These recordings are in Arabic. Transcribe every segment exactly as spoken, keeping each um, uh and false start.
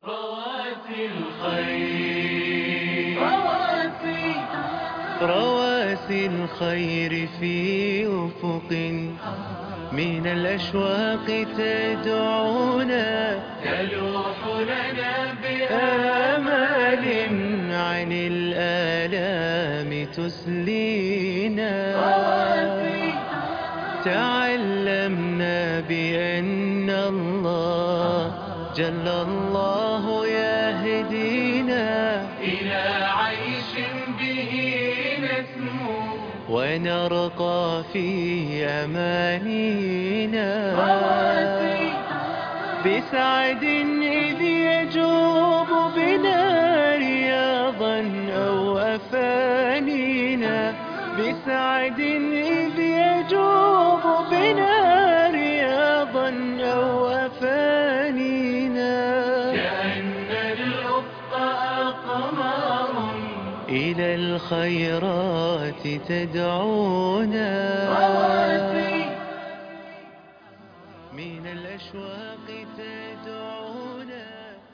رواسي الخير رواسي رواسي الخير في أفق من الأشواق تدعونا تلوح لنا بآمال عن الآلام تسلينا تعلمنا بأن الله جل الله يهدينا إلى عيش به نسمو ونرقى في أمانينا بسعد إذ يجوب بنا رياضا أو أفانينا بسعد إذ يجوب بنا رياضا أو أفانينا كأن الأفق أقمار إلى الخيرات تدعونا من الأشواق تدعونا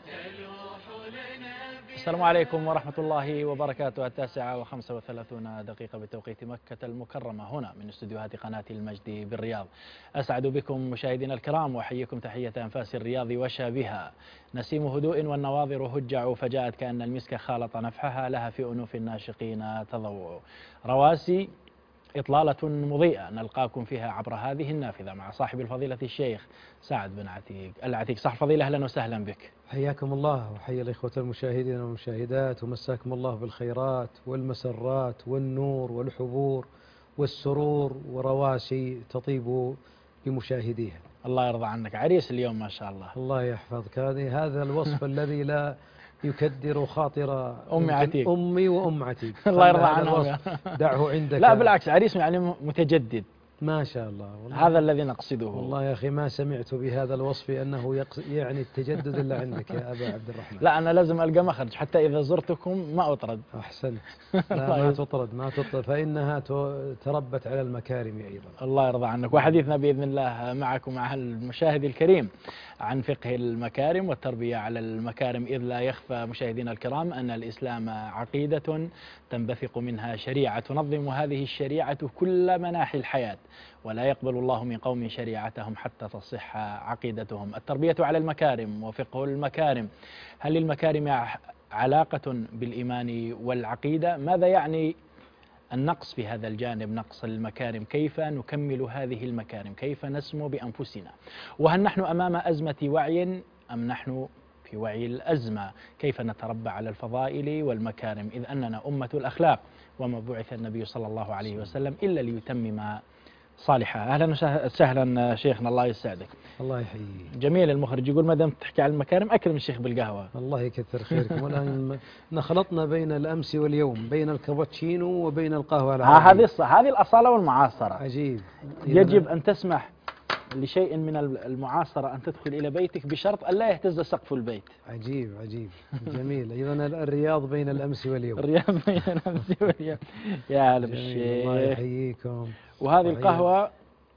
تلوح لنا. السلام عليكم ورحمة الله وبركاته. التاسعة وخمسة وثلاثون دقيقة بتوقيت مكة المكرمة، هنا من استديوهات قناة المجد بالرياض. أسعد بكم مشاهدينا الكرام وأحييكم تحية أنفاس الرياض وشابها. نسيم هدوء والنواظر هجع فجاءت كأن المسك خالط نفحها، لها في أنوف الناشقين تضوع. رواسي إطلالة مضيئة نلقاكم فيها عبر هذه النافذة مع صاحب الفضيلة الشيخ سعد بن عتيق العتيق. صاحب الفضيلة أهلا وسهلا بك. حياكم الله وحيا الإخوة المشاهدين والمشاهدات، ومساكم الله بالخيرات والمسرات والنور والحبور والسرور ورواسي تطيب بمشاهديها. الله يرضى عنك، عريس اليوم ما شاء الله. الله يحفظك. هذه هذا الوصف الذي لا يكدر خاطر أمي عتيق، أمي وأم عتيق. الله يرضى عنهم. دعه عندك. لا بالعكس، عريس يعني متجدد ما شاء الله. والله هذا الذي نقصده. والله يا أخي ما سمعت بهذا الوصف أنه يعني التجدد إلا عندك يا أبا عبد الرحمن. لا أنا لازم ألقى مخرج حتى إذا زرتكم ما أطرد. أحسنت. لا ما تطرد ما تطرد فإنها تربت على المكارم أيضا. الله يرضى عنك. وحديثنا بإذن الله معكم مع المشاهد الكريم عن فقه المكارم والتربية على المكارم، إذ لا يخفى مشاهدينا الكرام أن الإسلام عقيدة تنبثق منها شريعة تنظم هذه الشريعة كل مناحي الحياة، ولا يقبل الله من قوم شريعتهم حتى تصح عقيدتهم. التربية على المكارم وفقه المكارم، هل للمكارم علاقة بالإيمان والعقيدة؟ ماذا يعني النقص في هذا الجانب، نقص المكارم؟ كيف نكمل هذه المكارم؟ كيف نسمو بأنفسنا؟ وهل نحن أمام أزمة وعي أم نحن في وعي الأزمة؟ كيف نتربى على الفضائل والمكارم، إذ أننا أمة الأخلاق وما بعث النبي صلى الله عليه وسلم إلا ليتمم صالحة. أهلا وسهلا شيخنا، الله يسعدك. الله يحييك. جميل. المخرج يقول ما دام تحكي عن المكارم أكرم الشيخ بالقهوة. الله يكثر خيركم. والآن نخلطنا بين الأمس واليوم، بين الكابتشينو وبين القهوة العربية. هذه هذه الأصالة والمعاصرة. عجيب. يجب أن تسمح لشيء من المعاصرة أن تدخل إلى بيتك بشرط أن لا يهتز سقف البيت. عجيب عجيب. جميل. إذن الرياض بين الأمس واليوم. الرياض بين الأمس واليوم. يا هلا بالشيخ. الله يحييكم. وهذه وعيد. القهوة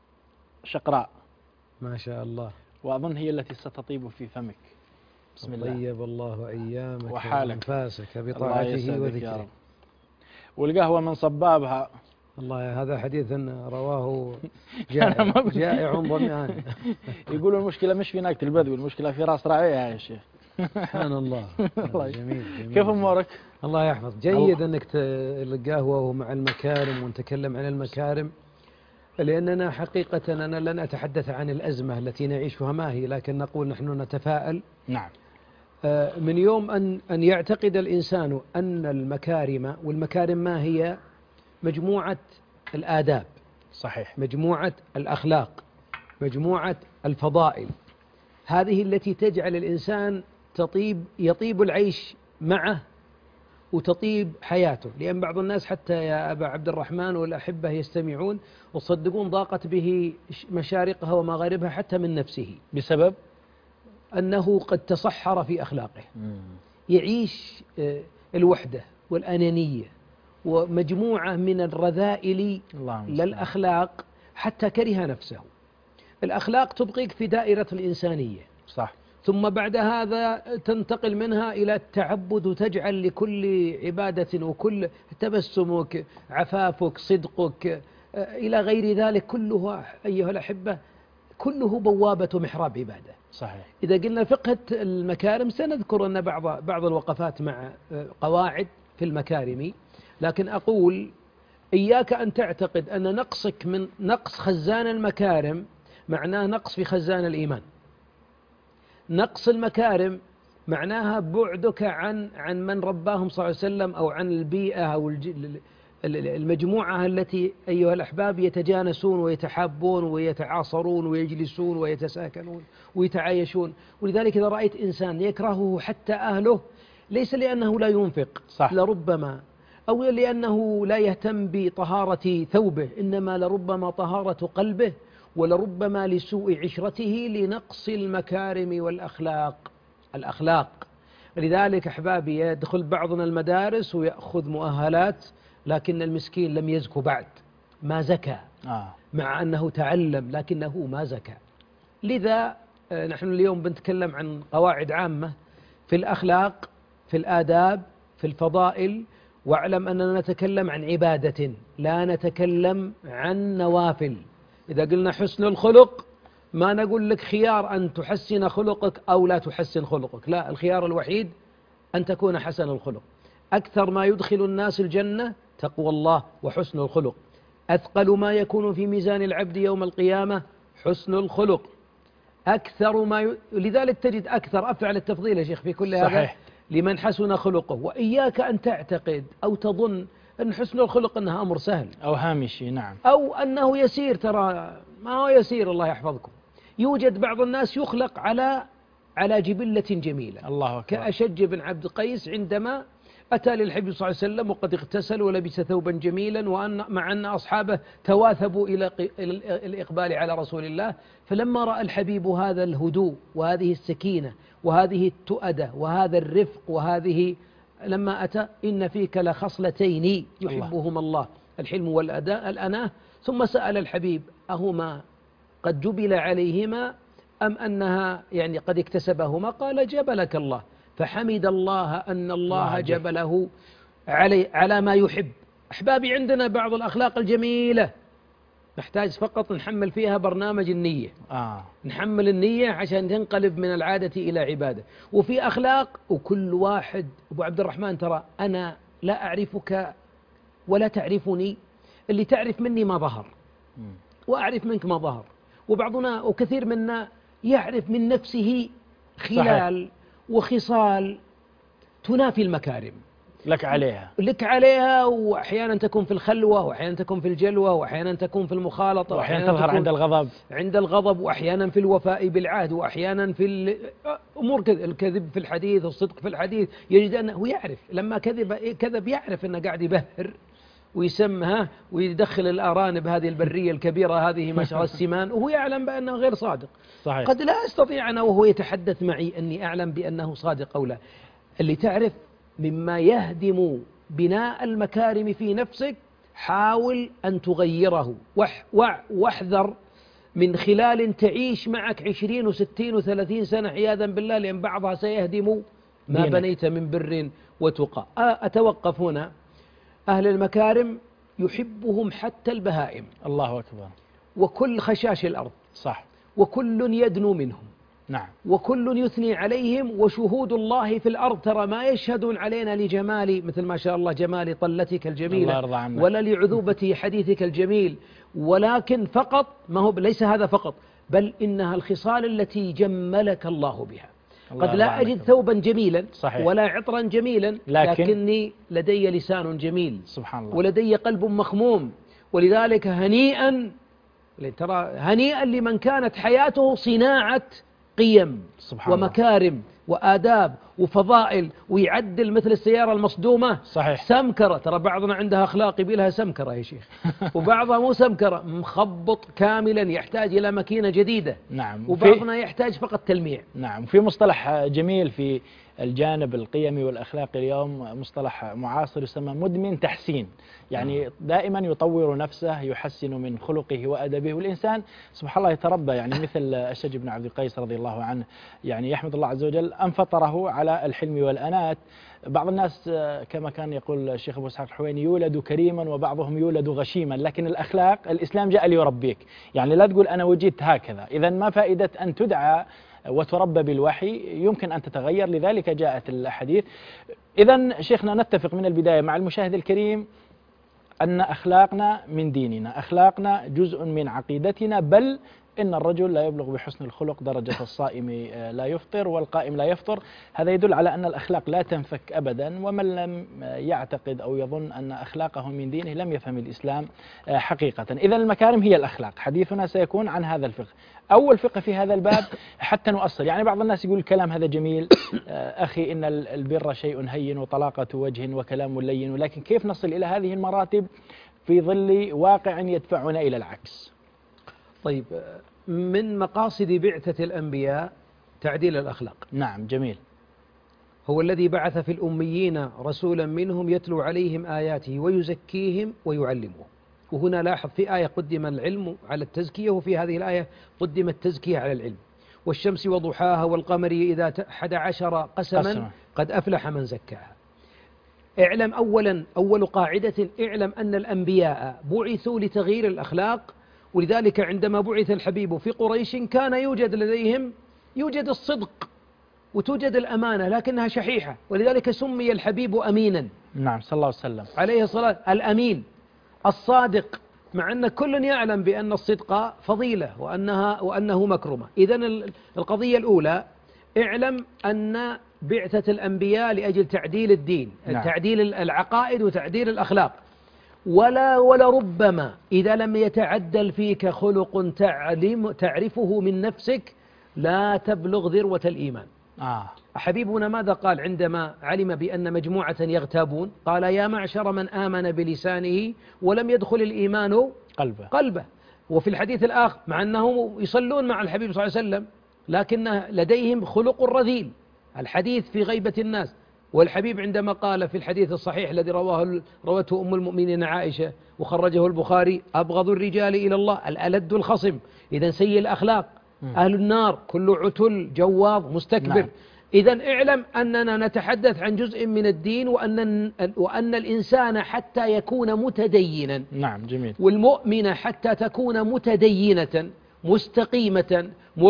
شقراء ما شاء الله، وأظن هي التي ستطيب في فمك. بسم الله. طيب الله أيامك وحالك وأنفاسك بطاعته وذكره. والقهوة من صبابها. الله هذا حديث رواه جائع, جائع ضمآن. يقولوا المشكلة مش في ناقة البدو، المشكلة في راس راعيها يا شيخ. سبحان الله. جميل, جميل. كيف أمورك؟ الله يحفظ. جيد أنك القهوة ومع المكارم ونتكلم عن المكارم، لأننا حقيقة أنا لن أتحدث عن الأزمة التي نعيشها ما هي، لكن نقول نحن نتفائل. نعم. من يوم أن أن يعتقد الإنسان أن المكارم، والمكارم ما هي؟ مجموعة الآداب. صحيح. مجموعة الأخلاق، مجموعة الفضائل، هذه التي تجعل الإنسان تطيب يطيب العيش معه وتطيب حياته. لأن بعض الناس حتى يا أبا عبد الرحمن والأحبة يستمعون وصدقون ضاقت به مشارقها ومغاربها حتى من نفسه، بسبب أنه قد تصحر في أخلاقه. يعيش الوحدة والأنانية ومجموعة من الرذائل للأخلاق حتى كره نفسه. الأخلاق تبقيك في دائرة الإنسانية، صح، ثم بعد هذا تنتقل منها إلى التعبد، وتجعل لكل عبادة وكل تبسمك، عفافك، صدقك، إلى غير ذلك كله أيها الأحبة كله بوابة محراب عبادة. صحيح. إذا قلنا فقه المكارم سنذكر أن بعض بعض الوقفات مع قواعد في المكارم، لكن أقول إياك أن تعتقد أن نقصك من نقص خزان المكارم معناه نقص في خزان الإيمان. نقص المكارم معناها بعدك عن عن من رباهم صلى الله عليه وسلم، أو عن البيئة أو المجموعة التي أيها الأحباب يتجانسون ويتحابون ويتعاصرون ويجلسون ويتساكنون ويتعايشون. ولذلك إذا رأيت إنسان يكرهه حتى أهله ليس لأنه لا ينفق، صح. لربما، أو لأنه لا يهتم بطهارة ثوبه، إنما لربما طهارة قلبه، ولربما لسوء عشرته، لنقص المكارم والأخلاق الأخلاق. لذلك أحبابي يدخل بعضنا المدارس ويأخذ مؤهلات، لكن المسكين لم يزكو بعد، ما زكى آه. مع أنه تعلم لكنه ما زكى. لذا نحن اليوم بنتكلم عن قواعد عامة في الأخلاق، في الآداب، في الفضائل. واعلم أننا نتكلم عن عبادة لا نتكلم عن نوافل. إذا قلنا حسن الخلق ما نقول لك خيار أن تحسن خلقك أو لا تحسن خلقك، لا، الخيار الوحيد أن تكون حسن الخلق. أكثر ما يدخل الناس الجنة تقوى الله وحسن الخلق. أثقل ما يكون في ميزان العبد يوم القيامة حسن الخلق. أكثر ما ي... لذلك تجد أكثر أفعل التفضيل يا شيخ في كل هذا صحيح. لمن حسن خلقه. وإياك أن تعتقد أو تظن أن حسن الخلق أنها أمر سهل أو هامشي. نعم. أو أنه يسير. ترى ما هو يسير، الله يحفظكم. يوجد بعض الناس يخلق على على جبلة جميلة، الله أكبر. كأشج بن عبد قيس عندما أتى للحبيب صلى الله عليه وسلم وقد اغتسل ولبس ثوبا جميلا، وأن مع أن أصحابه تواثبوا إلى الإقبال على رسول الله، فلما رأى الحبيب هذا الهدوء وهذه السكينة وهذه التؤدة وهذا الرفق وهذه، لما أتى إن فيك لخصلتين يحبهما الله، الحلم والأداء الأناه. ثم سأل الحبيب أهما قد جبل عليهما أم أنها يعني قد اكتسبهما؟ قال جبلك الله. فحمد الله أن الله جبله علي على ما يحب. أحبابي عندنا بعض الأخلاق الجميلة نحتاج فقط نحمل فيها برنامج النية. آه. نحمل النية عشان تنقلب من العادة إلى عبادة. وفي أخلاق وكل واحد، أبو عبد الرحمن ترى أنا لا أعرفك ولا تعرفني، اللي تعرف مني ما ظهر وأعرف منك ما ظهر. وبعضنا وكثير منا يعرف من نفسه خلال صحيح. وخصال تنافي المكارم لك عليها لك عليها وأحيانا تكون في الخلوة، وأحيانا تكون في الجلوة، وأحيانا تكون في المخالطة، وأحيانا تظهر عند الغضب عند الغضب وأحيانا في الوفاء بالعهد، وأحيانا في الأمور الكذب في الحديث والصدق في الحديث. يجد أنه يعرف لما كذب كذب يعرف أنه قاعد يبهر ويسمها ويدخل الأرانب هذه البرية الكبيرة هذه مشرى السمان، وهو يعلم بأنه غير صادق. صحيح. قد لا أستطيع أنا وهو يتحدث معي أني أعلم بأنه صادق أو لا. اللي تعرف مما يهدم بناء المكارم في نفسك حاول أن تغيره، واحذر من خلال تعيش معك عشرين وستين وثلاثين سنة عياذا بالله، لأن بعضها سيهدم ما دينك. بنيت من بر وتقى. أتوقف هنا. أهل المكارم يحبهم حتى البهائم. الله أكبر. وكل خشاش الأرض. صح. وكل يدنو منهم. نعم. وكل يثني عليهم، وشهود الله في الأرض ترى ما يشهدون علينا لجمال، مثل ما شاء الله جمال طلتك الجميلة ولا لعذوبة حديثك الجميل، ولكن فقط ما هو ليس هذا فقط، بل إنها الخصال التي جملك الله بها. قد لا أجد ثوبا جميلا صحيح. ولا عطرا جميلا، لكن لكني لدي لسان جميل سبحان الله، ولدي قلب مخموم. ولذلك هنيئا ترى هنيئا لمن كانت حياته صناعة قيم ومكارم وآداب وفضائل ويعدل مثل السيارة المصدومة. صحيح. سمكرة، ترى بعضنا عندها أخلاق يبي لها سمكرة يا شيخ، وبعضها مو سمكرة، مخبط كاملا يحتاج إلى ماكينة جديدة. نعم. وبعضنا يحتاج فقط تلميع. نعم. في مصطلح جميل في الجانب القيمي والأخلاقي اليوم، مصطلح معاصر يسمى مدمن تحسين، يعني دائما يطور نفسه، يحسن من خلقه وأدبه، والإنسان سبحان الله يتربى، يعني مثل الأشج بن عبد القيس رضي الله عنه، يعني يحمد الله عز وجل أن فطره على الحلم والأنات. بعض الناس كما كان يقول الشيخ أبو إسحاق الحويني يولد كريما وبعضهم يولد غشيما، لكن الأخلاق الإسلام جاء ليربيك، يعني لا تقول أنا وجدت هكذا، إذا ما فائدة أن تدعى وتربى بالوحي، يمكن أن تتغير، لذلك جاءت الأحاديث. إذا شيخنا نتفق من البداية مع المشاهد الكريم أن أخلاقنا من ديننا، أخلاقنا جزء من عقيدتنا، بل إن الرجل لا يبلغ بحسن الخلق درجة الصائم لا يفطر والقائم لا يفطر. هذا يدل على أن الأخلاق لا تنفك أبدا، ومن لم يعتقد أو يظن أن أخلاقه من دينه لم يفهم الإسلام حقيقة. إذا المكارم هي الأخلاق، حديثنا سيكون عن هذا الفقه. أول فقه في هذا الباب حتى نؤصل، يعني بعض الناس يقول الكلام هذا جميل أخي، إن البر شيء هين وطلاقة وجه وكلام لين، ولكن كيف نصل إلى هذه المراتب في ظل واقع يدفعنا إلى العكس؟ طيب، من مقاصد بعثة الأنبياء تعديل الأخلاق. نعم، جميل. هو الذي بعث في الأميين رسولا منهم يتلو عليهم آياته ويزكيهم ويعلمهم. وهنا لاحظ في آية قدم العلم على التزكية، وفي هذه الآية قدم التزكية على العلم. والشمس وضحاها والقمر إذا أحد عشر قسما قسم. قد أفلح من زكاها. اعلم أولا، أول قاعدة، اعلم أن الأنبياء بعثوا لتغيير الأخلاق، ولذلك عندما بعث الحبيب في قريش كان يوجد لديهم يوجد الصدق وتوجد الأمانة، لكنها شحيحة، ولذلك سمي الحبيب أمينا. نعم، صلى الله عليه وسلم. عليه الصلاة، الأمين الصادق، مع أن كل يعلم بأن الصدق فضيلة وأنها وأنه مكرمة. إذن القضية الأولى، اعلم أن بعثة الأنبياء لأجل تعديل الدين، نعم. تعديل العقائد وتعديل الأخلاق. ولا ولربما إذا لم يتعدل فيك خلق تعلم تعرفه من نفسك لا تبلغ ذروة الإيمان. آه. حبيبنا ماذا قال عندما علم بأن مجموعة يغتابون؟ قال يا معشر من آمن بلسانه ولم يدخل الإيمان قلبه قلبه. وفي الحديث الآخر مع أنهم يصلون مع الحبيب صلى الله عليه وسلم لكن لديهم خلق رذيل، الحديث في غيبة الناس. والحبيب عندما قال في الحديث الصحيح الذي رواه روته أم المؤمنين عائشة وخرجه البخاري: أبغض الرجال إلى الله الألد الخصم. إذا سيء الأخلاق، أهل النار كل عتل جواظ مستكبر. نعم. إذا اعلم أننا نتحدث عن جزء من الدين، وأن وأن الإنسان حتى يكون متدينا، نعم جميل، والمؤمنة حتى تكون متدينة مستقيمة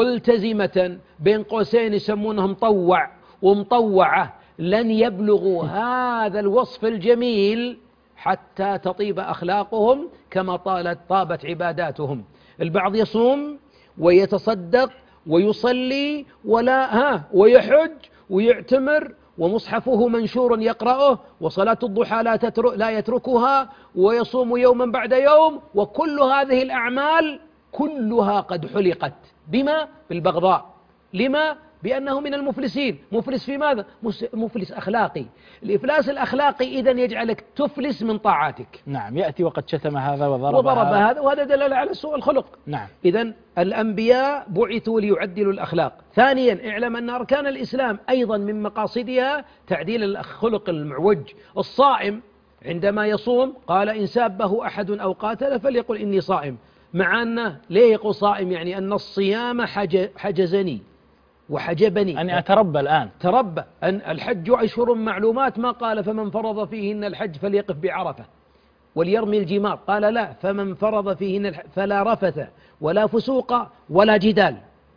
ملتزمة، بين قوسين يسمونها مطوع ومطوعة، لن يبلغوا هذا الوصف الجميل حتى تطيب أخلاقهم كما طالت طابت عباداتهم. البعض يصوم ويتصدق ويصلي ولا ها ويحج ويعتمر ومصحفه منشور يقرأه، وصلاة الضحى لا, تترك لا يتركها، ويصوم يوما بعد يوم، وكل هذه الأعمال كلها قد حلقت بما؟ بالبغضاء. لما؟ بأنه من المفلسين. مفلس في ماذا؟ مفلس أخلاقي. الإفلاس الأخلاقي إذن يجعلك تفلس من طاعاتك. نعم، يأتي وقد شتم هذا وضرب, وضرب هذا, هذا وهذا دلالة على سوء الخلق. نعم. إذن الأنبياء بعثوا ليعدلوا الأخلاق. ثانيا، اعلم أن أركان الإسلام أيضا من مقاصدها تعديل الخلق المعوج. الصائم عندما يصوم قال إن سابه أحد أو قاتل فليقل إني صائم، مع أنه ليه يقول صائم؟ يعني أن الصيام حجزني وحجبني، أني أتربى الآن. تربى. أن الحج أشهر معلومات، ما قال فمن فرض فيهن الحج فليقف بعرفة وليرمي الجمار، قال لا، فمن فرض فيهن الحج فلا رفث ولا فسوق ولا جدال.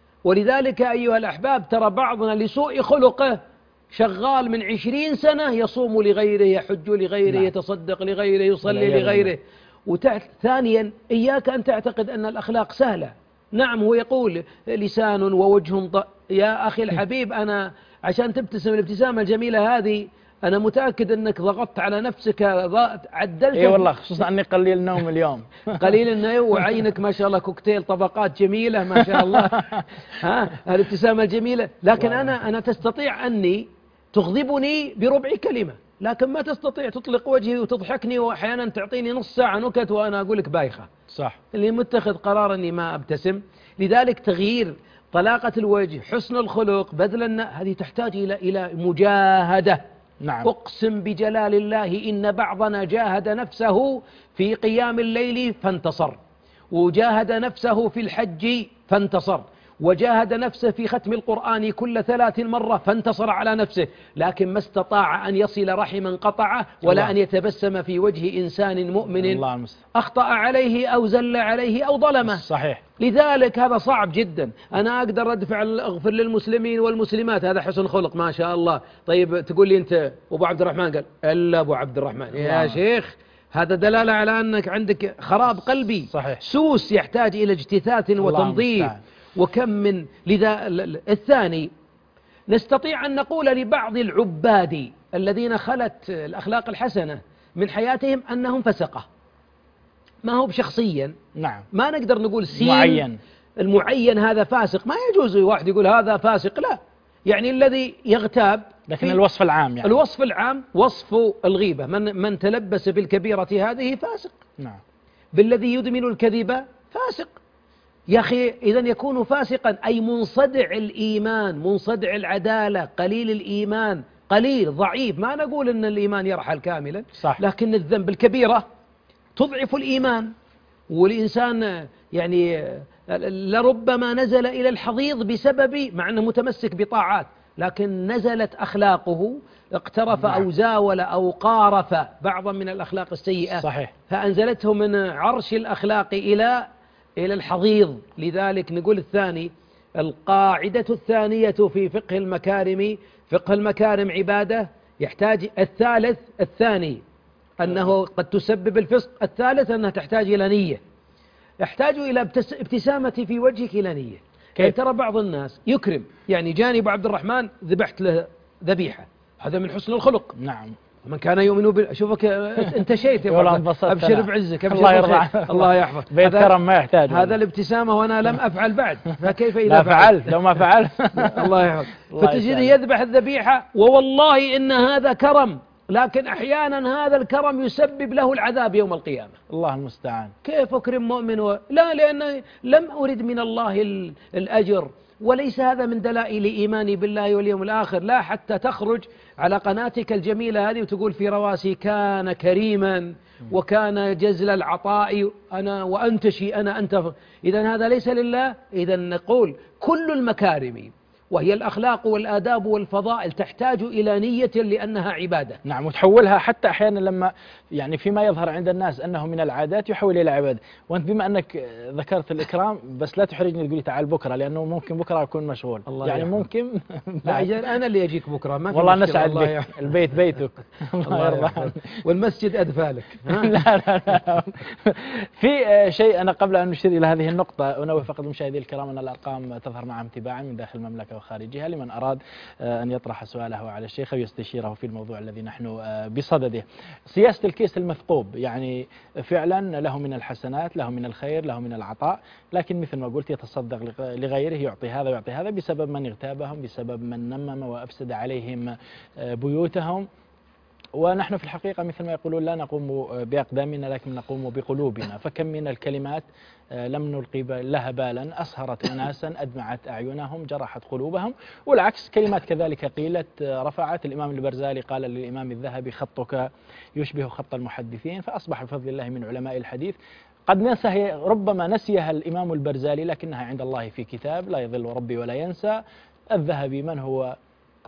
ولذلك أيها الأحباب ترى بعضنا لسوء خلقه شغال من عشرين سنة يصوم لغيره، يحج لغيره، نعم. يتصدق لغيره، يصلي لغيره. وثانيا، إياك أن تعتقد أن الأخلاق سهلة. نعم، هو يقول لسان ووجه ط... يا أخي الحبيب، أنا عشان تبتسم الابتسامة الجميلة هذه أنا متأكد أنك ضغطت على نفسك، عدلت. إيه والله، خصوصا أني قليل النوم اليوم. قليل النوم، وعينك ما شاء الله كوكتيل طبقات جميلة ما شاء الله. ها الابتسامة الجميلة. لكن أنا أنا تستطيع أني تغضبني بربع كلمة، لكن ما تستطيع تطلق وجهي وتضحكني وأحيانا تعطيني نص ساعة نكت وأنا أقول لك بايخة. صح. اللي متخذ قرار أني ما أبتسم. لذلك تغيير طلاقة الوجه، حسن الخلق، بذل الن... هذه تحتاج إلى إلى مجاهدة. نعم. أقسم بجلال الله إن بعضنا جاهد نفسه في قيام الليل فانتصر، وجاهد نفسه في الحج فانتصر، وجاهد نفسه في ختم القرآن كل ثلاث مرة فانتصر على نفسه، لكن ما استطاع أن يصل رحما قطعه ولا الله. أن يتبسم في وجه إنسان مؤمن الله أخطأ عليه أو زل عليه أو ظلمه. صحيح. لذلك هذا صعب جدا. أنا أقدر أدفع أغفر للمسلمين والمسلمات، هذا حسن خلق ما شاء الله. طيب تقول لي أنت أبو عبد الرحمن، قال إلا أبو عبد الرحمن يا الله. شيخ، هذا دلالة على أنك عندك خراب قلبي. صحيح. سوس يحتاج إلى اجتثاث وتنظيف. وكم من لذا الثاني نستطيع أن نقول لبعض العباد الذين خلت الأخلاق الحسنة من حياتهم أنهم فسقة، ما هو بشخصيا. نعم. ما نقدر نقول سين معين المعين هذا فاسق، ما يجوز واحد يقول هذا فاسق، لا، يعني الذي يغتاب. لكن الوصف العام يعني. الوصف العام وصف الغيبة، من من تلبس بالكبيرة هذه فاسق. نعم. بالذي يدمن الكذب فاسق. يا أخي إذا يكون فاسقا أي منصدع الإيمان، منصدع العدالة، قليل الإيمان، قليل ضعيف. ما نقول أن الإيمان يرحل كاملا، صح. لكن الذنب الكبيرة تضعف الإيمان. والإنسان يعني لربما نزل إلى الحضيض بسبب، مع أنه متمسك بطاعات، لكن نزلت أخلاقه، اقترف نعم. أو زاول أو قارف بعضا من الأخلاق السيئة. صحيح. فأنزلته من عرش الأخلاق إلى إلى الحضيض. لذلك نقول الثاني، القاعدة الثانية في فقه المكارم، فقه المكارم عبادة يحتاج. الثالث الثاني أنه قد تسبب الفسق. الثالث أنها تحتاج إلى نية، يحتاج إلى ابتسامة في وجهك إلى نية. يعني ترى بعض الناس يكرم، يعني جاني أبو عبد الرحمن ذبحت له ذبيحة، هذا من حسن الخلق. نعم. من كان يؤمن بال... شوفك انتشيت يا والله، ابشر بعزك، الله يرضى عنك، الله يحفظك. بيت كرم ما يحتاج. هذا الابتسامة وانا لم افعل بعد، فكيف اذا لا فعلت؟ لو ما فعلت الله يحفظك. فتجد يذبح الذبيحة، ووالله ان هذا كرم، لكن احيانا هذا الكرم يسبب له العذاب يوم القيامة. الله المستعان. كيف اكرم مؤمن و... لا، لان لم ارد من الله ال... الاجر، وليس هذا من دلائل إيماني بالله واليوم الآخر. لا، حتى تخرج على قناتك الجميلة هذه وتقول في رواسي كان كريما وكان جزل العطاء أنا وأنتشي أنا أنت. إذن هذا ليس لله. إذن نقول كل المكارم وهي الأخلاق والآداب والفضائل تحتاج إلى نية لأنها عبادة. نعم. وتحولها حتى أحيانا لما يعني فيما يظهر عند الناس أنه من العادات يحول إلى عبادة. وأنت بما أنك ذكرت الإكرام، بس لا تحرجني تقولي تعال بكرة، لأنه ممكن بكرة أكون مشغول. الله يعني يحفظ. ممكن لا أجل أنا اللي أجيك بكرة، ما في والله مشكلة. نسعد الله بك. البيت بيتك. الله يرضى. والمسجد أدفالك. لا لا لا. في شيء أنا قبل أن نشير إلى هذه النقطة أنوه فقط المشاهدين الكرام أن الأرقام تظهر معهم تباعا من داخل المملكة وخارجها لمن أراد أن يطرح سؤاله على الشيخ أو يستشيره في الموضوع الذي نحن بصدده. سياسة الكيس المثقوب يعني فعلا له من الحسنات، له من الخير، له من العطاء، لكن مثل ما قلت يتصدق لغيره، يعطي هذا ويعطي هذا بسبب من اغتابهم، بسبب من نمم وأفسد عليهم بيوتهم. ونحن في الحقيقة مثل ما يقولون لا نقوم بأقدامنا لكن نقوم بقلوبنا. فكم من الكلمات لم نلقي لها بالا أسهرت أناسا، أدمعت أعينهم، جرحت قلوبهم، والعكس كلمات كذلك قيلت رفعت. الإمام البرزالي قال للإمام الذهبي خطك يشبه خط المحدثين، فأصبح بفضل الله من علماء الحديث. قد نسي ربما نسيها الإمام البرزالي لكنها عند الله في كتاب لا يضل ربي ولا ينسى. الذهبي من هو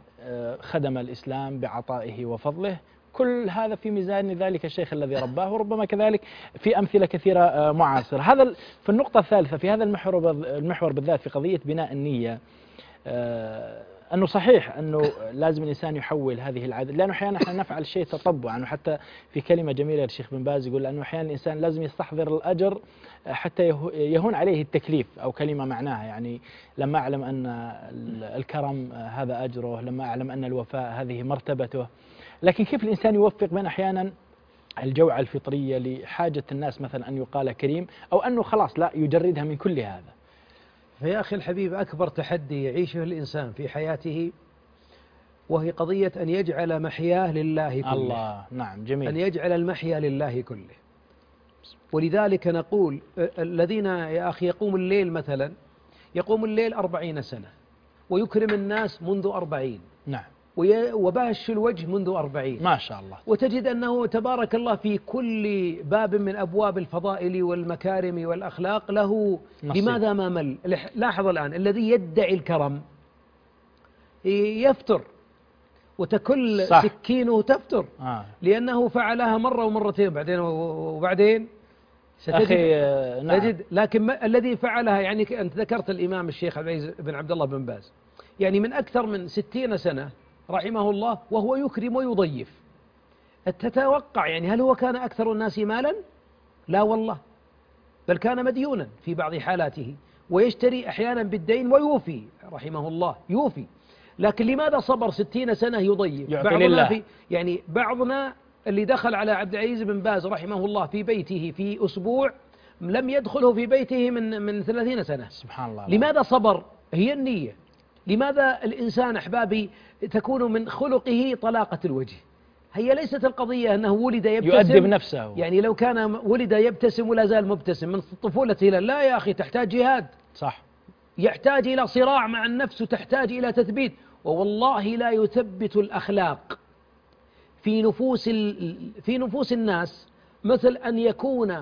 خدم الإسلام بعطائه وفضله، كل هذا في ميزان ذلك الشيخ الذي رباه، وربما كذلك في أمثلة كثيرة معاصرة. هذا في النقطة الثالثة في هذا المحور المحور بالذات في قضية بناء النية، أنه صحيح أنه لازم الإنسان يحول هذه العادة، لأنه أحيانا احنا نفعل شيء تطبعا. وحتى في كلمة جميلة للشيخ بن باز يقول أنه أحيانا الإنسان لازم يستحضر الأجر حتى يهون عليه التكليف، أو كلمة معناها يعني لما أعلم أن الكرم هذا أجره، لما أعلم أن الوفاء هذه مرتبته. لكن كيف الإنسان يوفق بين أحيانا الجوعة الفطرية لحاجة الناس مثلا أن يقال كريم، أو أنه خلاص لا يجردها من كل هذا؟ فيا أخي الحبيب، أكبر تحدي يعيشه الإنسان في حياته وهي قضية أن يجعل محياه لله كله. الله، نعم، جميل. أن يجعل المحيا لله كله. ولذلك نقول الذين يا أخي يقوم الليل مثلا، يقوم الليل أربعين سنة ويكرم الناس منذ أربعين، نعم، وباش الوجه منذ أربعين، ما شاء الله. وتجد أنه تبارك الله في كل باب من أبواب الفضائل والمكارم والأخلاق له نصيب. لماذا ما مل؟ لاحظ الآن الذي يدعي الكرم يفتر وتكل صح. سكينه تفتر، آه. لأنه فعلها مرة ومرتين وبعدين وبعدين ستجد أخي آه، نعم. تجد. لكن ما الذي فعلها، يعني أنت ذكرت الإمام الشيخ عبد العزيز بن عبد الله بن باز، يعني من أكثر من ستين سنة رحمه الله وهو يكرم ويضيف. تتوقع يعني هل هو كان أكثر الناس مالا؟ لا والله، بل كان مديونا في بعض حالاته ويشتري أحيانا بالدين ويوفي رحمه الله، يوفي. لكن لماذا صبر ستين سنة يضيف؟ يعطي بعضنا لله. في يعني بعضنا اللي دخل على عبد العزيز بن باز رحمه الله في بيته في أسبوع لم يدخله في بيته من من ثلاثين سنة. سبحان الله. لماذا صبر؟ هي النية. لماذا الإنسان أحبابي تكون من خلقه طلاقة الوجه؟ هي ليست القضية أنه ولد يبتسم، يؤدب نفسه. يعني لو كان ولد يبتسم ولا زال مبتسم من الطفولة إلى لا يا أخي، تحتاج جهاد، صح، يحتاج إلى صراع مع النفس وتحتاج إلى تثبيت. ووالله لا يثبت الأخلاق في نفوس في نفوس الناس مثل أن يكون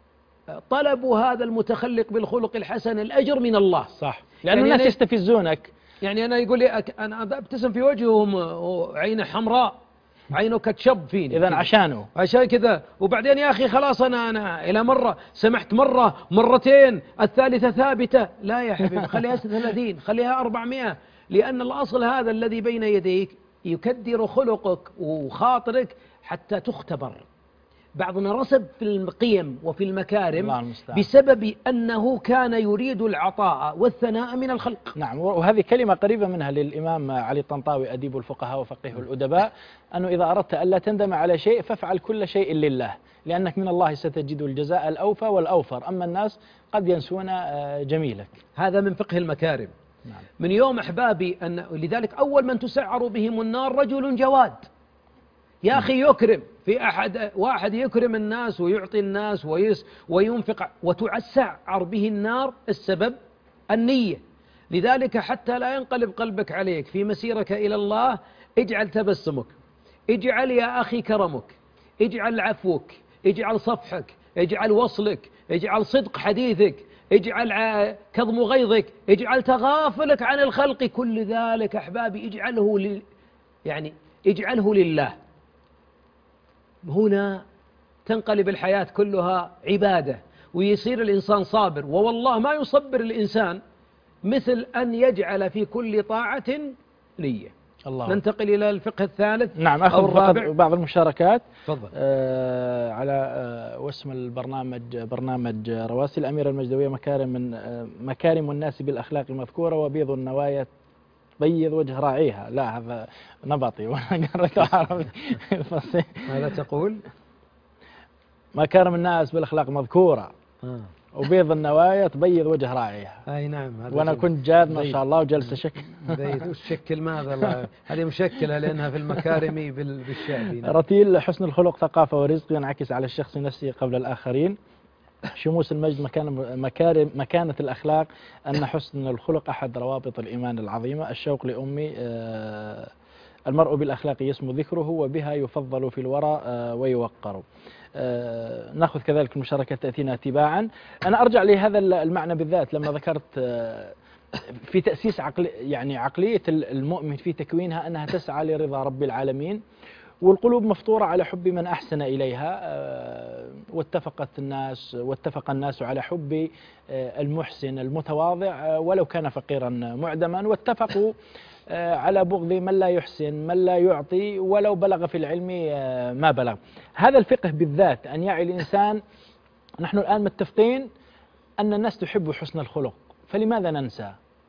طلب هذا المتخلق بالخلق الحسن الأجر من الله. صح، لأن يعني الناس أنا يستفزونك. يعني أنا يقول لي أك- أنا أبتسم في وجههم وعينه حمراء، عينه كتشب فيني إذن كده. عشانه عشان كذا. وبعدين يا أخي خلاص أنا أنا إلى مرة سمحت مرة مرتين الثالثة ثابتة. لا يا حبيبي، خليها ثلاثين، خليها أربعمائة، لأن الأصل هذا الذي بين يديك يكدر خلقك وخاطرك حتى تختبر. بعضنا رسب في القيم وفي المكارم الله المستعان. بسبب أنه كان يريد العطاء والثناء من الخلق. نعم، وهذه كلمة قريبة منها للإمام علي الطنطاوي أديب الفقهاء وفقيه الأدباء، أنه إذا أردت ألا تندم على شيء فافعل كل شيء لله، لأنك من الله ستجد الجزاء الأوفى والأوفر، أما الناس قد ينسون جميلك. هذا من فقه المكارم. نعم. من يوم أحبابي أن لذلك أول من تسعر بهم النار رجل جواد. يا أخي يكرم في أحد، واحد يكرم الناس ويعطي الناس ويس وينفق، وتسعر به النار السبب النية. لذلك حتى لا ينقلب قلبك عليك في مسيرك إلى الله، اجعل تبسمك، اجعل يا أخي كرمك، اجعل عفوك، اجعل صفحك، اجعل وصلك، اجعل صدق حديثك، اجعل كظم غيظك، اجعل تغافلك عن الخلق، كل ذلك أحبابي اجعله ل... يعني اجعله لله. هنا تنقلب الحياة كلها عبادة ويصير الإنسان صابر. ووالله ما يصبر الإنسان مثل أن يجعل في كل طاعة نية. الله. ننتقل إلى الفقه الثالث. نعم، أخذ فقط بعض المشاركات. تفضل. آه على آه واسم البرنامج برنامج رواسي الأميرة المجدوية، مكارم من آه مكارم الناس بالأخلاق المذكورة وبيض النوايا بيض وجه راعيها. لا، هذا نبطي وانا قرأته عربي فصيح. ماذا تقول؟ مكارم الناس بالأخلاق مذكورة آه. وبيض النوايا تبيض وجه راعيها. اي نعم. وانا كنت جاد ما شاء الله وجلس اشكل. بيت وشكل ماذا الله. هذه مشكلة لأنها في المكارم بالشعبي. رتيل حسن الخلق ثقافة ورزق ينعكس على الشخص نفسه قبل الآخرين. شموس المجد مكان مكارم مكانة الأخلاق أن حسن الخلق أحد روابط الإيمان العظيمة. الشوق لأمي آه المرء بالأخلاق يسمو ذكره وبها يفضل في الورى آه ويوقر. آه نأخذ كذلك المشاركة تأتينا تباعا. أنا أرجع لهذا المعنى بالذات لما ذكرت آه في تأسيس عقل يعني عقلية المؤمن في تكوينها أنها تسعى لرضا رب العالمين، والقلوب مفطورة على حب من أحسن إليها. واتفقت الناس واتفق الناس على حب المحسن المتواضع ولو كان فقيرا معدما، واتفقوا على بغض من لا يحسن من لا يعطي ولو بلغ في العلم ما بلغ. هذا الفقه بالذات أن يعي الإنسان. نحن الآن متفقين أن الناس تحب حسن الخلق، فلماذا ننسى؟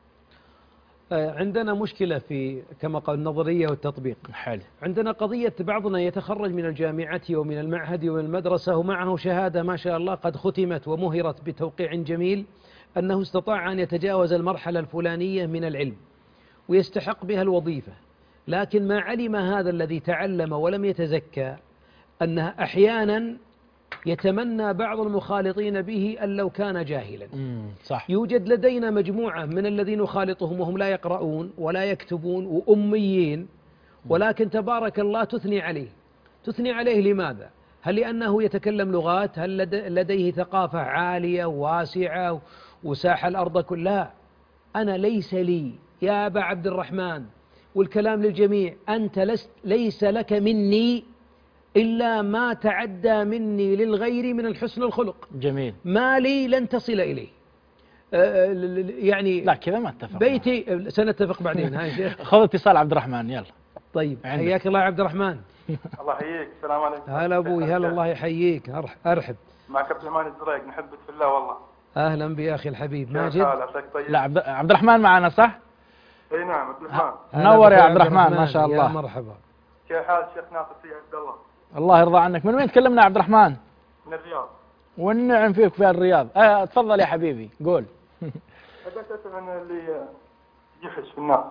عندنا مشكلة في كما قال النظرية والتطبيق. حلو. عندنا قضية بعضنا يتخرج من الجامعة ومن المعهد ومن المدرسة ومعه شهادة ما شاء الله قد ختمت ومهرت بتوقيع جميل أنه استطاع أن يتجاوز المرحلة الفلانية من العلم ويستحق بها الوظيفة، لكن ما علم هذا الذي تعلم ولم يتزكى أنه أحيانا يتمنى بعض المخالطين به أن لو كان جاهلا. صح. يوجد لدينا مجموعة من الذين نخالطهم وهم لا يقرؤون ولا يكتبون وأميين، ولكن تبارك الله تثني عليه. تثني عليه لماذا؟ هل لأنه يتكلم لغات؟ هل لديه ثقافة عالية واسعة وساح الأرض كلها؟ أنا ليس لي يا أبا عبد الرحمن، والكلام للجميع، أنت لست ليس لك مني إلا ما تعدى مني للغير من الحسن الخلق. جميل. ما لي لن تصل إليه. أه يعني لا كذا ما اتفق. بيتي سنتفق بعدين. هاي شيخ. خذ اتصال عبد الرحمن يلا. طيب حياك الله يا عبد الرحمن. الله يحييك. السلام عليكم. هلا أبوي. هلا الله يحييك. أرحب. معك عبد الرحمن الزريق، نحبك في الله والله. أهلا بي أخي الحبيب ماجد. طيب. لا عبد, عبد الرحمن معنا صح؟ اي نعم عبد الرحمن. نور يا عبد الرحمن ما شاء الله. يا مرحبا. كيف حال الشيخ ناصر سي عبد الله؟ الله يرضى عنك. من وين تكلمنا عبد الرحمن؟ من الرياض. والنعم فيك في الرياض. آه تفضل يا حبيبي قول. حبيت أسأل عن اللي يحش في الناس.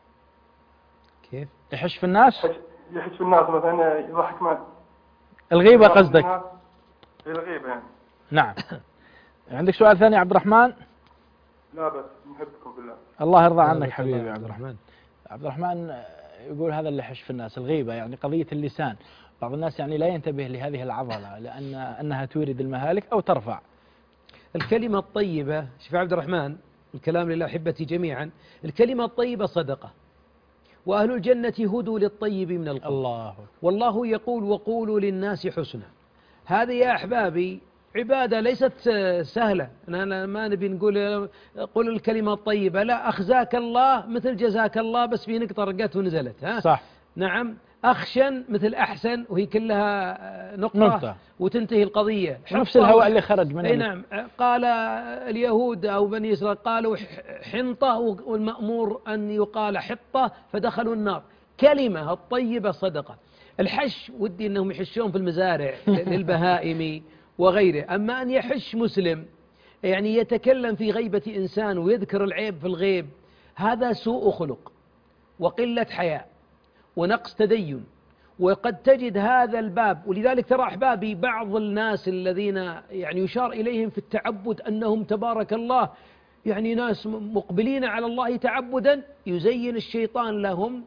كيف؟ يحش في الناس؟ يحش في الناس مثلا يضحك معه. الغيبة قصدك؟ الغيبة يعني. نعم. عندك سؤال ثاني يا عبد الرحمن؟ لا بس نحبكم بالله. الله يرضى عنك حبيبي عبد الرحمن. عبد الرحمن يقول هذا اللي يحش في الناس الغيبة، يعني قضية اللسان. بعض الناس يعني لا ينتبه لهذه العضلة لأن أنها تورد المهالك أو ترفع. الكلمة الطيبة، شوف عبد الرحمن، الكلام للأحبة جميعا، الكلمة الطيبة صدقة، وأهل الجنة هدوا للطيب من القول. الله. والله يقول وقولوا للناس حسنا. هذه يا أحبابي عبادة ليست سهلة. أنا ما نبي نقول قل الكلمة الطيبة، لا، أخزاك الله مثل جزاك الله بس في نقطة رقت ونزلت. ها؟ صح. نعم. أخشن مثل أحسن وهي كلها نقطة, نقطة. وتنتهي القضية. نفس الهواء اللي خرج منه. أي نعم. قال اليهود أو بني إسرائيل قالوا حنطة والمأمور أن يقال حطة فدخلوا النار. كلمة الطيبة صدقة. الحش ودي أنهم يحشون في المزارع للبهائم وغيره، أما أن يحش مسلم يعني يتكلم في غيبة إنسان ويذكر العيب في الغيب، هذا سوء خلق وقلة حياء ونقص تدين. وقد تجد هذا الباب، ولذلك ترى أحبابي بعض الناس الذين يعني يشار إليهم في التعبد أنهم تبارك الله يعني ناس مقبلين على الله تعبدا، يزين الشيطان لهم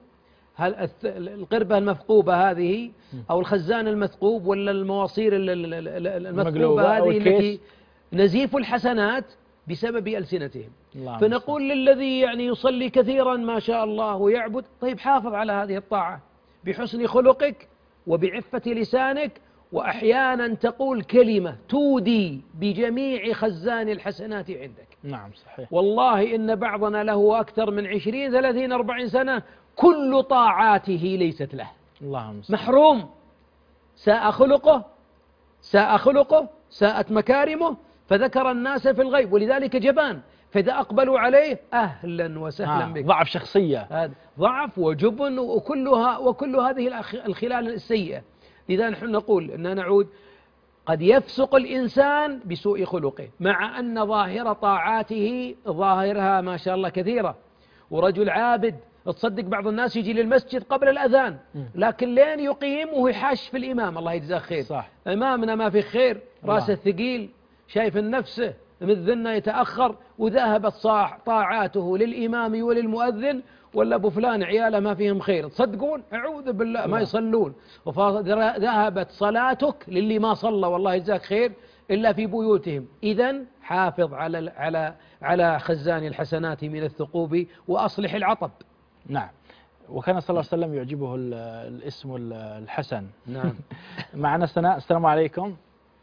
القربة المثقوبة هذه أو الخزان المثقوب ولا المواصير المثقوبة هذه التي نزيف الحسنات بسبب ألسنتهم. فنقول للذي يعني يصلي كثيرا ما شاء الله ويعبد، طيب حافظ على هذه الطاعة بحسن خلقك وبعفة لسانك، وأحيانا تقول كلمة تودي بجميع خزان الحسنات عندك. نعم صحيح. والله إن بعضنا له أكثر من عشرين ثلاثين أربعين سنة كل طاعاته ليست له. اللهم محروم. ساء خلقه ساء خلقه ساءت مكارمه، فذكر الناس في الغيب، ولذلك جبان، فإذا أقبلوا عليه أهلا وسهلا آه. بك. ضعف شخصية. هذا ضعف وجبن وكلها وكل هذه الخلال السيئة. لذا نحن نقول أننا نعود قد يفسق الإنسان بسوء خلقه، مع أن ظاهر طاعاته ظاهرها ما شاء الله كثيرة. ورجل عابد تصدق بعض الناس يجي للمسجد قبل الأذان، لكن لين يقيم وهو يحش في الإمام، الله يجزاه خير. صح. إمامنا ما في خير، راسه ثقيل، شايف نفسه مذنه يتأخر، وذهبت صاح طاعاته للإمام وللمؤذن، ولا أبو فلان عياله ما فيهم خير. تصدقون؟ أعوذ بالله ما يصلون. وذهبت صلاتك للي ما صلى والله يجزاك خير إلا في بيوتهم. إذن حافظ على على على خزان الحسنات من الثقوب وأصلح العطب. نعم. وكان صلى الله عليه وسلم يعجبه الاسم الحسن. نعم. معنا سناء. السلام عليكم.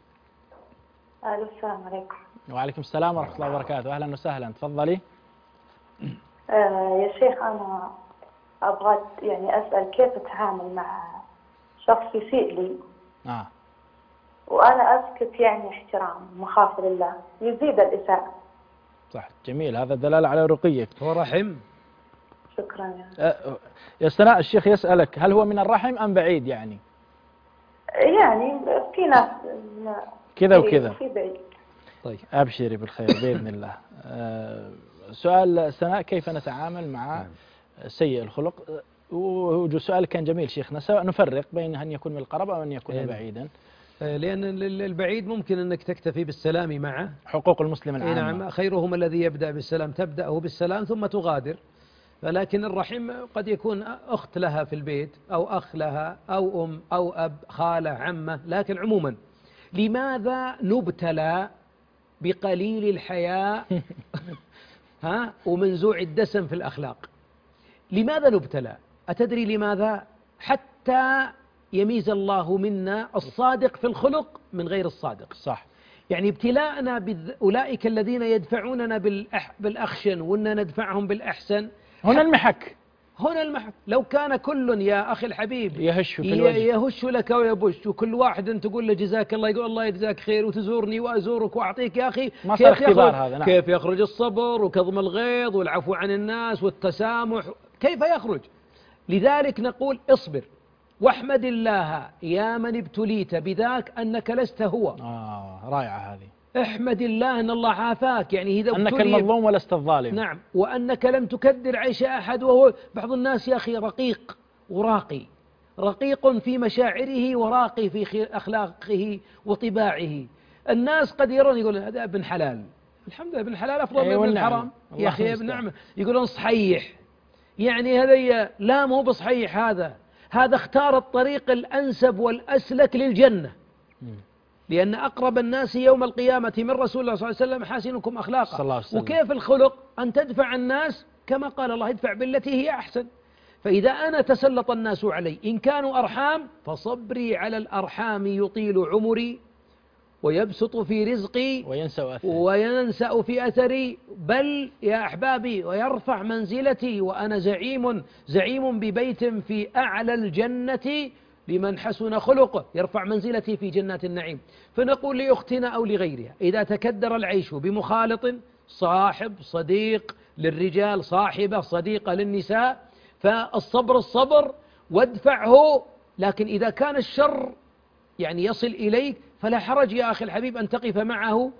السلام عليكم. وعليكم السلام ورحمة الله وبركاته. أهلا وسهلا. تفضلي. آه يا شيخ، أنا أبغى يعني أسأل كيف أتعامل مع شخص يسيء لي آه. وأنا أسكت يعني احترام مخافة لله، يزيد الإساءة. صح. جميل. هذا دلالة على رقيك. هو رحم. شكرا يا أه يا سناء، الشيخ يسألك هل هو من الرحم أم بعيد يعني؟ يعني في ناس كذا وكذا. في بعيد. طيب أبشري بالخير بإذن الله. أه سؤال سناء، كيف نتعامل مع سيء الخلق؟ وسؤال كان جميل شيخنا، سواء نفرق بين أن يكون من القرابة أو أن يكون إيه. بعيدا. لأن البعيد ممكن أنك تكتفي بالسلام معه. حقوق المسلم العامة. نعم، خيرهم الذي يبدأ بالسلام، تبدأه بالسلام ثم تغادر. فلكن الرحم قد يكون أخت لها في البيت أو أخ لها أو أم أو أب، خالة، عمة. لكن عموما لماذا نبتلى بقليل الحياء ها ومنزوع الدسم في الأخلاق؟ لماذا نبتلى؟ أتدري لماذا؟ حتى يميز الله منا الصادق في الخلق من غير الصادق. صح. يعني ابتلاءنا بأولئك الذين يدفعوننا بالأح بالأخشن وإننا ندفعهم بالأحسن. هنا المحك، هنا المحك. لو كان كل يا أخي الحبيب يهش في الوجه، يهش لك ويبش، وكل واحد تقول له جزاك الله يقول الله يجزاك خير، وتزورني وأزورك وأعطيك، يا أخي ما صار اختبار هذا. نعم. كيف يخرج الصبر وكظم الغيظ والعفو عن الناس والتسامح؟ كيف يخرج؟ لذلك نقول اصبر واحمد الله يا من ابتليت بذاك أنك لست هو. آه رائعة هذه. احمد الله أن الله عافاك، يعني إذا أنك المظلوم ولست الظالم. نعم، وأنك لم تكدر عيش أحد. وهو بعض الناس يا أخي رقيق وراقي، رقيق في مشاعره وراقي في أخلاقه وطباعه. الناس قد يرون يقول هذا ابن حلال، الحمد لله ابن حلال أفضل من ابن الحرام. يا أخي ابن نعمة يقولون صحيح، يعني هذا لا مو بصحيح، هذا هذا اختار الطريق الأنسب والأسلك للجنة. لأن أقرب الناس يوم القيامة من رسول الله صلى الله عليه وسلم حاسنكم أخلاقا. وكيف الخلق؟ أن تدفع الناس كما قال الله ادفع بالتي هي أحسن. فإذا أنا تسلط الناس علي إن كانوا أرحام فصبري على الأرحام يطيل عمري ويبسط في رزقي وينسأ أثري, وينسأ في أثري، بل يا أحبابي ويرفع منزلتي، وأنا زعيم زعيم ببيت في أعلى الجنة لمن حسن خلقه، يرفع منزلتي في جنات النعيم. فنقول لأختنا أو لغيرها إذا تكدر العيش بمخالط، صاحب صديق للرجال، صاحبة صديقة للنساء، فالصبر الصبر وادفعه. لكن إذا كان الشر يعني يصل إليك فلا حرج يا أخي الحبيب أن تقف معه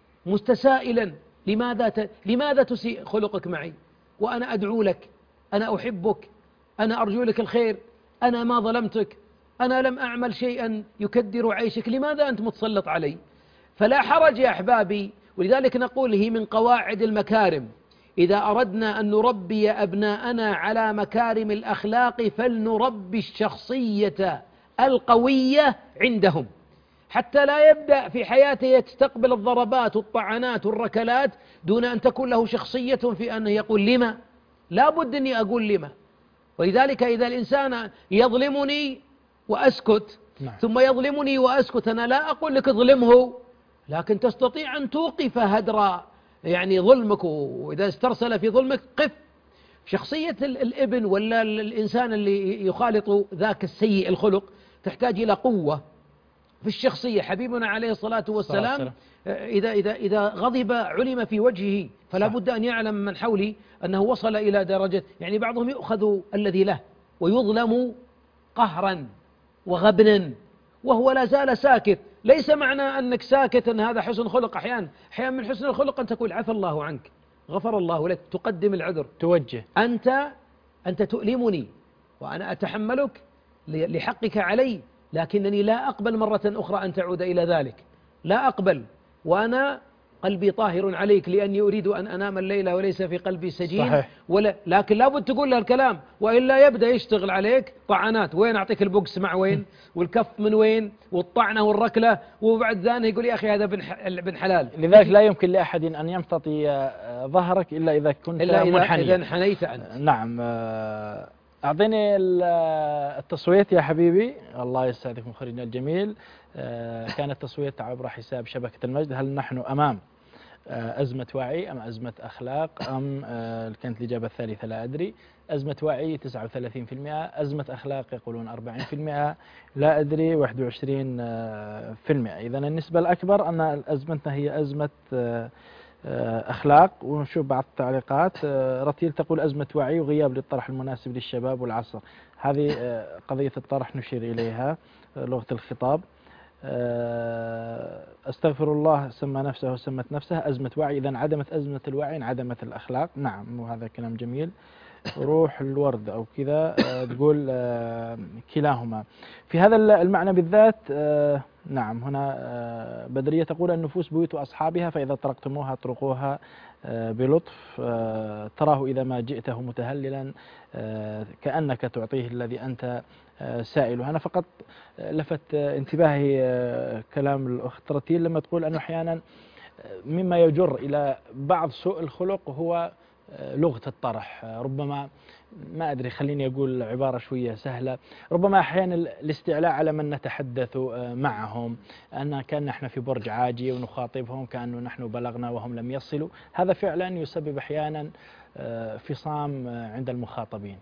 مستسائلا لماذا ت... لماذا تسيء خلقك معي وأنا أدعو لك، أنا أحبك، أنا أرجو لك الخير، أنا ما ظلمتك، أنا لم أعمل شيئا يكدر عيشك، لماذا أنت متسلط علي؟ فلا حرج يا أحبابي. ولذلك نقول هي من قواعد المكارم، إذا أردنا أن نربي أبناءنا على مكارم الأخلاق فلنربي الشخصية القوية عندهم، حتى لا يبدأ في حياته يستقبل الضربات والطعنات والركلات دون أن تكون له شخصية في أنه يقول لما، لا بد أني أقول لما. ولذلك إذا الإنسان يظلمني وأسكت، نعم. ثم يظلمني وأسكت، أنا لا أقول لك اظلمه، لكن تستطيع أن توقف هدر يعني ظلمك، وإذا استرسل في ظلمك قف. شخصية الابن ولا الإنسان اللي يخالط ذاك السيء الخلق تحتاج إلى قوة في الشخصية. حبيبنا عليه الصلاة والسلام إذا إذا إذا غضب علم في وجهه، فلا بد أن يعلم من حولي أنه وصل إلى درجة، يعني بعضهم يؤخذ الذي له ويظلم قهرا وغبنا وهو لا زال ساكت. ليس معنى أنك ساكت أن هذا حسن خلق. أحيانا أحيانا من حسن الخلق أن تقول عفى الله عنك، غفر الله لك، تقدم العذر، توجه. أنت أنت تؤلمني وأنا أتحملك لحقك علي، لكنني لا أقبل مرة أخرى أن تعود إلى ذلك، لا أقبل، وأنا قلبي طاهر عليك لأني أريد أن أنام الليلة وليس في قلبي سجين. صحيح. ولا لكن لابد تقول له الكلام، وإلا يبدأ يشتغل عليك طعنات، وين أعطيك البوكس مع وين، والكف من وين، والطعنة والركلة، وبعد ذلك يقول يا أخي هذا بن حلال. لذلك لا يمكن لأحد أن يمتطي ظهرك إلا إذا كنت إلا منحنيا. إذا انحنيت أنت. نعم. أعطيني التصويت يا حبيبي. الله يسعدك مخرجنا الجميل. كانت التصويت عبر حساب شبكة المجد. هل نحن أمام أزمة وعي أم أزمة أخلاق أم كانت الإجابة الثالثة لا أدري. أزمة وعي تسعة وثلاثين بالمئة، أزمة أخلاق يقولون أربعين بالمئة، لا أدري واحد وعشرين بالمئة. إذن النسبة الأكبر أن أزمتنا هي أزمة أخلاق. ونشوف بعض التعليقات. رتيل تقول أزمة وعي وغياب للطرح المناسب للشباب والعصر. هذه قضية الطرح نشير إليها، لغة الخطاب. أستغفر الله سمى نفسه وسمت نفسها أزمة وعي، إذا انعدمت أزمة الوعي انعدمت الأخلاق. نعم، وهذا كلام جميل. روح الورد أو كذا، آه، تقول آه، كلاهما. في هذا المعنى بالذات آه، نعم، هنا آه، بدرية تقول النفوس بيوت أصحابها، فإذا طرقتموها اطرقوها آه، بلطف، آه، تراه إذا ما جئته متهللا آه، كأنك تعطيه الذي أنت آه، سائله. أنا فقط لفت انتباهي آه، كلام الأخت رتيل لما تقول أنه أحيانا مما يجر إلى بعض سوء الخلق هو لغة الطرح. ربما ما أدري، خليني أقول عبارة شوية سهلة، ربما أحيانا الاستعلاء على من نتحدث معهم، أن كان نحن في برج عاجي ونخاطبهم كأنه نحن بلغنا وهم لم يصلوا. هذا فعلا يسبب أحيانا فصام عند المخاطبين.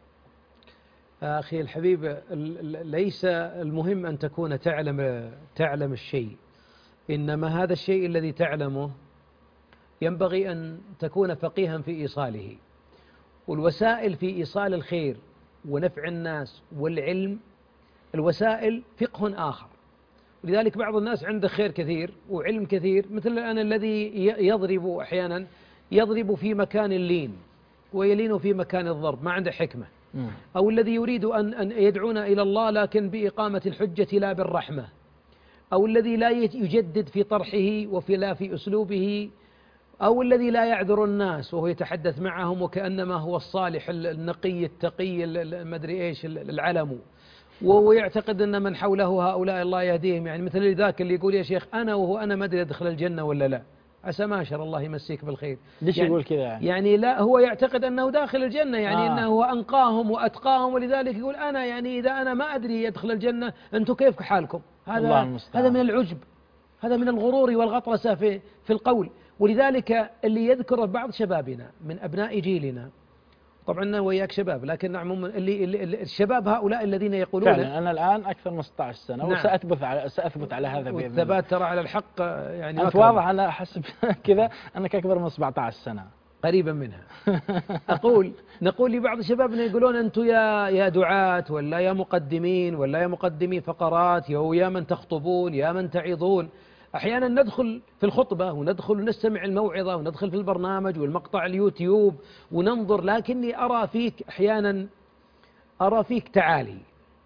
أخي الحبيب، ليس المهم أن تكون تعلم تعلم الشيء، إنما هذا الشيء الذي تعلمه ينبغي أن تكون فقيها في إيصاله. والوسائل في إيصال الخير ونفع الناس والعلم، الوسائل فقه آخر. ولذلك بعض الناس عنده خير كثير وعلم كثير، مثل الآن الذي يضرب أحيانا يضرب في مكان اللين ويلين في مكان الضرب، ما عنده حكمة. أو الذي يريد أن أن يدعونا إلى الله لكن بإقامة الحجة لا بالرحمة، أو الذي لا يجدد في طرحه وفي لا في أسلوبه، أو الذي لا يعذر الناس وهو يتحدث معهم وكأنما هو الصالح النقي التقي المدري إيش العلم، ويعتقد أن من حوله هؤلاء الله يهديهم. يعني مثل ذاك اللي يقول يا شيخ أنا وهو أنا ما أدري أدخل الجنة ولا لا، عسى ما شاء الله يمسيك بالخير. ليش يعني يقول كذا يعني؟ يعني لا، هو يعتقد أنه داخل الجنة، يعني آه. أنه هو أنقاهم وأتقاهم، ولذلك يقول أنا يعني إذا أنا ما أدري يدخل الجنة أنتم كيف حالكم؟ هذا هذا من العجب، هذا من الغرور والغطرسة في في القول. ولذلك اللي يذكره بعض شبابنا من أبناء جيلنا، طبعا أنا وياك شباب، لكن عموما اللي, اللي الشباب هؤلاء الذين يقولون فعلا أنا الآن أكثر من ستة عشر سنة. نعم. وسأثبت على سأثبت على هذا بإذن الله. والثبات ترى على الحق يعني أنت واضح، أنا أحسب كذا أنك أكبر من سبعة عشر سنة قريبا منها. أقول نقول لبعض شبابنا يقولون أنتم يا يا دعاة ولا يا مقدمين ولا يا مقدمين فقرات، يا من تخطبون يا من تعظون. أحيانا ندخل في الخطبة وندخل ونستمع الموعظة وندخل في البرنامج والمقطع اليوتيوب وننظر، لكني أرى فيك أحيانا أرى فيك تعالي،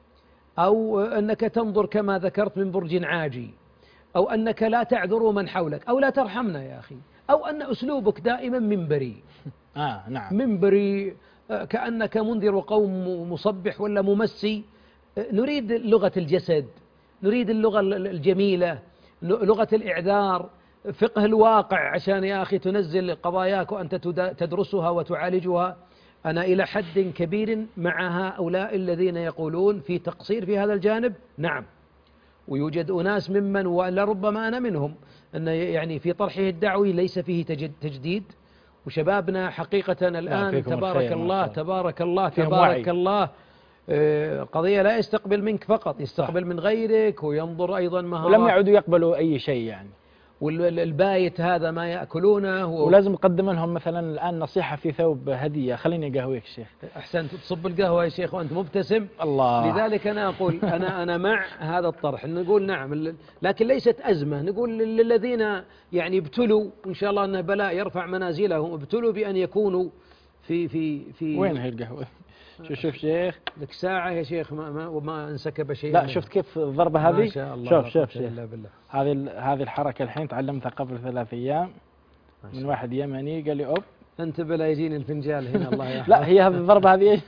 أو أنك تنظر كما ذكرت من برج عاجي، أو أنك لا تعذر من حولك، أو لا ترحمنا يا أخي، أو أن أسلوبك دائما منبري. آه نعم، منبري، كأنك منذر قوم مصبح ولا ممسي. نريد لغة الجسد، نريد اللغة الجميلة، لغة الإعذار، فقه الواقع، عشان يا أخي تنزل قضاياك وأنت تدرسها وتعالجها. أنا إلى حد كبير مع هؤلاء الذين يقولون في تقصير في هذا الجانب، نعم، ويوجد أناس ممن ولربما أنا منهم أن يعني في طرحه الدعوي ليس فيه تجديد. وشبابنا حقيقة الآن تبارك الله تبارك الله تبارك الله قضية لا يستقبل منك فقط، يستقبل من غيرك وينظر أيضا مهارات، ولم يعودوا يقبلوا أي شيء يعني. والبايت هذا ما يأكلونه و... ولازم تقدم لهم مثلا الآن نصيحة في ثوب هدية. خليني أقهويك شيخ. أحسنت، تصب القهوة يا شيخ وأنت مبتسم. الله. لذلك أنا أقول أنا أنا مع هذا الطرح، نقول نعم، لكن ليست أزمة. نقول للذين يعني ابتلوا، إن شاء الله أن بلاء يرفع منازلهم، ابتلوا بأن يكونوا في في في وين هي القهوة؟ شوف شوف شيخ، لك ساعة يا شيخ ما ما وما انسكب شيء. لا شفت كيف الضربة هذه؟ ما شاء الله. شوف شوف شيخ، هذه هذه الحركة الحين تعلمتها قبل ثلاث أيام من واحد يمني قال لي أوب انتبه لا يجيني الفنجال هنا الله يحفظك. لا هي هذه الضربة هذه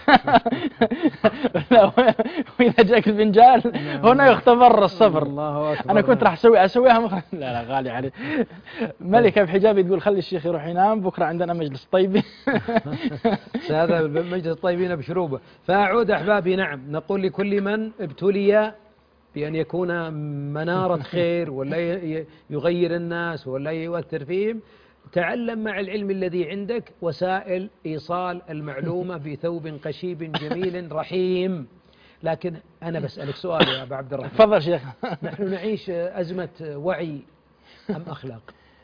وإذا جاك الفنجال هنا يختبر الصبر. الله أكبر. أنا كنت راح أسوي أسويها مخ... لا لا غالي علي. ملكة بحجابي تقول خلي الشيخ يروح ينام، بكرة عندنا مجلس طيبي. هذا مجلس الطيبين بشروبه. فأعود أحبابي، نعم، نقول لكل من ابتلي بأن يكون منارة خير ولا يغير الناس ولا يؤثر فيهم، تعلم مع العلم الذي عندك وسائل إيصال المعلومة بثوب قشيب جميل رحيم. لكن أنا بسألك سؤال يا أبا عبد الرحمن. تفضل شيخ. نحن نعيش أزمة وعي أم أخلاق؟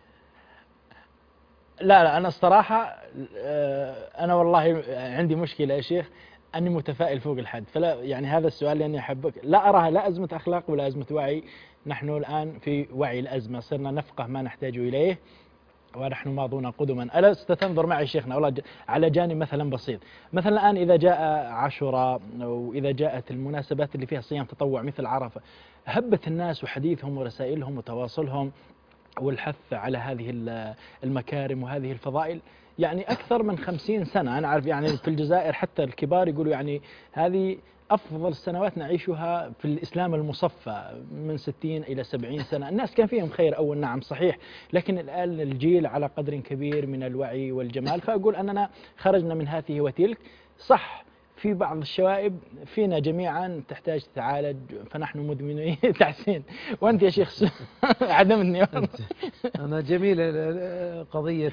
لا لا أنا الصراحة أنا والله عندي مشكلة يا شيخ، أني متفائل فوق الحد. فلا يعني هذا السؤال لأني أحبك، لا أراها لا أزمة أخلاق ولا أزمة وعي. نحن الآن في وعي الأزمة، صرنا نفقه ما نحتاج إليه، ونحن ماضون قدما. ألست تنظر معي شيخنا والله على جانب مثلا بسيط، مثلا الآن إذا جاء عاشوراء وإذا جاءت المناسبات اللي فيها صيام تطوع مثل عرفة، هبت الناس وحديثهم ورسائلهم وتواصلهم والحث على هذه المكارم وهذه الفضائل يعني أكثر من خمسين سنة. أنا أعرف يعني في الجزائر حتى الكبار يقولوا يعني هذه أفضل سنوات نعيشها في الإسلام المصفى من ستين إلى سبعين سنة. الناس كان فيهم خير أول، نعم صحيح، لكن الآن الجيل على قدر كبير من الوعي والجمال. فأقول أننا خرجنا من هذه وتلك. صح في بعض الشوائب فينا جميعا تحتاج تتعالج، فنحن مدمنين تحسين. وأنت يا شيخ عدمتني. أنا جميل قضية،